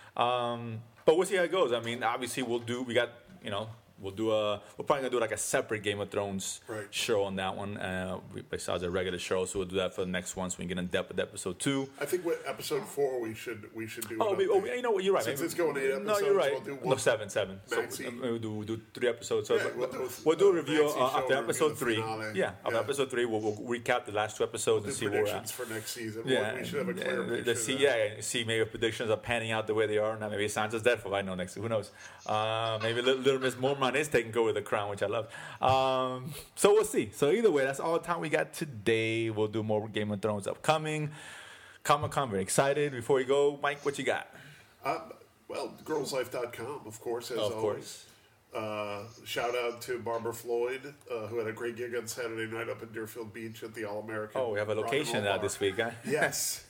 Um, but we'll see how it goes. I mean, obviously, we'll do. We got you know. We'll do a. We're probably gonna do like a separate Game of Thrones
Right.
show on that one, uh, besides a regular show. So we'll do that for the next one, so we can get in depth with episode two.
I think with episode four we should we should do.
Oh,
an
we, oh,
update.
you know what? You're right.
Since
Maybe-
it's going eight
No,
episodes,
you're right.
we'll do
no,
one.
seven, seven. So
Maxi.
uh, we'll do, we'll do three episodes. So
Yeah,
we'll,
we'll do-
we'll do a
uh,
review
Maxi
uh,
show
after
review
episode
the
three.
finale.
Yeah, after
Yeah.
episode three, we'll, we'll recap the last two episodes
Do
and see where we're
predictions
at.
for next season.
Yeah,
we should have a clear
uh,
picture.
the,
of
see,
that.
yeah, yeah, see maybe if predictions are panning out the way they are. Now maybe Sansa's dead for I know next. Who knows? Uh, maybe little, little Miss Mormont is taking over the crown, which I love. Um, so we'll see. So either way, that's all the time we got today. We'll do more Game of Thrones upcoming. Comic Con, very excited. Before we go, Mike, what you got?
Um, well, girls life dot com, of course, as
Of
always.
course.
Uh, shout out to Barbara Floyd, uh, who had a great gig on Saturday night up in Deerfield Beach at the All American.
Oh, we have a location uh, this week, huh?
Yes.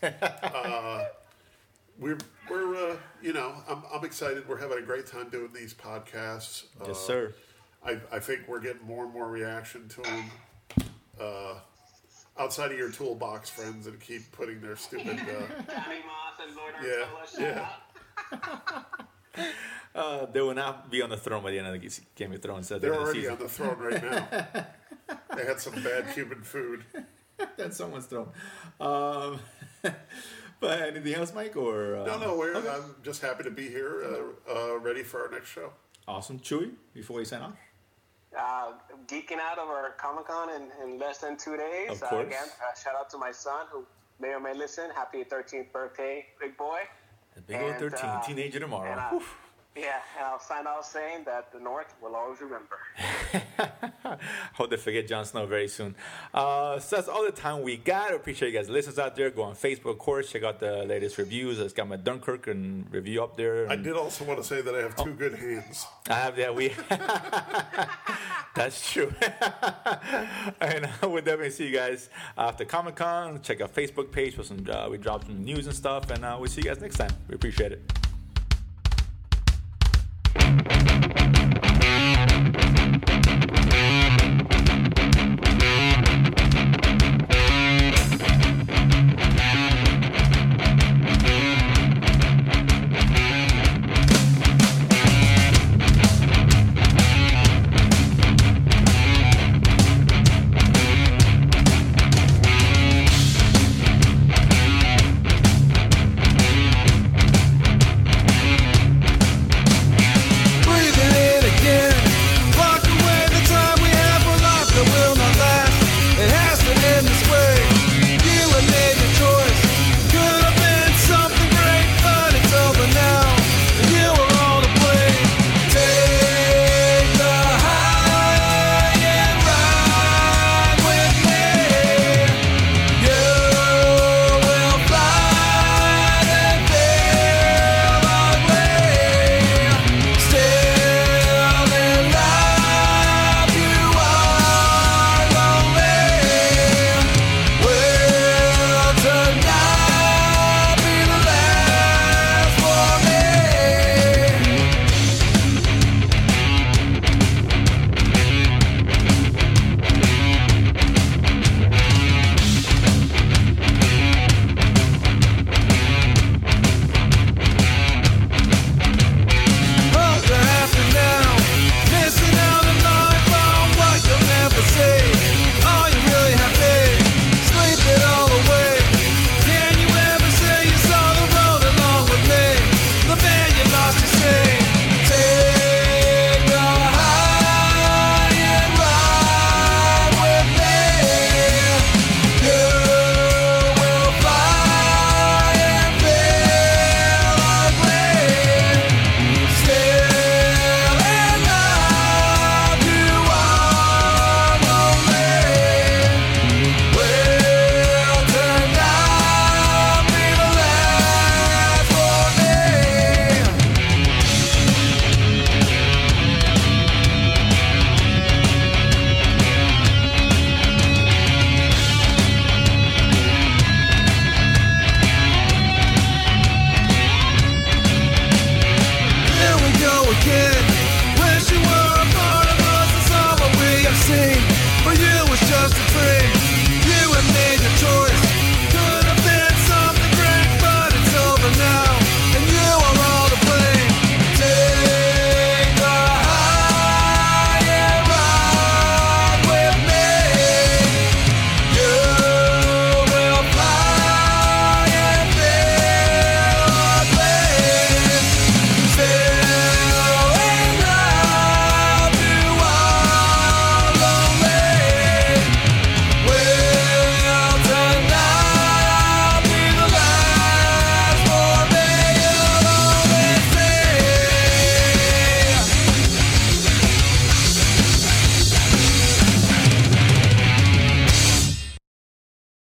uh, we're we're uh, you know I'm I'm excited. We're having a great time doing these podcasts. Uh,
Yes, sir.
I I think we're getting more and more reaction to them. Uh, outside of your toolbox friends that keep putting their stupid. Uh,
Johnny Moss and Lord
Yeah,
Artola, shout
yeah.
out.
Uh, they will not be on the throne by the end of the Game of Thrones.
they're already on the throne right now. They had some bad Cuban food.
That's someone's throne. Um, but anything else, Mike? Or uh,
No, no, we're, I'm just happy to be here, uh, uh, ready for our next show.
Awesome, Chewy. Before we sign off,
Uh, geeking out over Comic Con in, in less than two days.
Of
Uh,
course.
again, uh, shout out to my son who may or may listen. Happy thirteenth birthday, big boy.
the big old
And,
thirteen,
uh,
teenager tomorrow.
And, uh,
Whew.
Yeah, and I'll sign out saying that the North will always remember.
Hope they forget Jon Snow very soon. Uh, so that's all the time we got. I appreciate you guys' listeners out there. Go on Facebook, of course. Check out the latest reviews. I've got my Dunkirk and review up there.
I did also want to say that I have two oh. good hands.
I have, yeah, we. That's true. And uh, we'll definitely see you guys after Comic Con. Check out Facebook page for some. Uh, we drop some news and stuff, and uh, we'll see you guys next time. We appreciate it.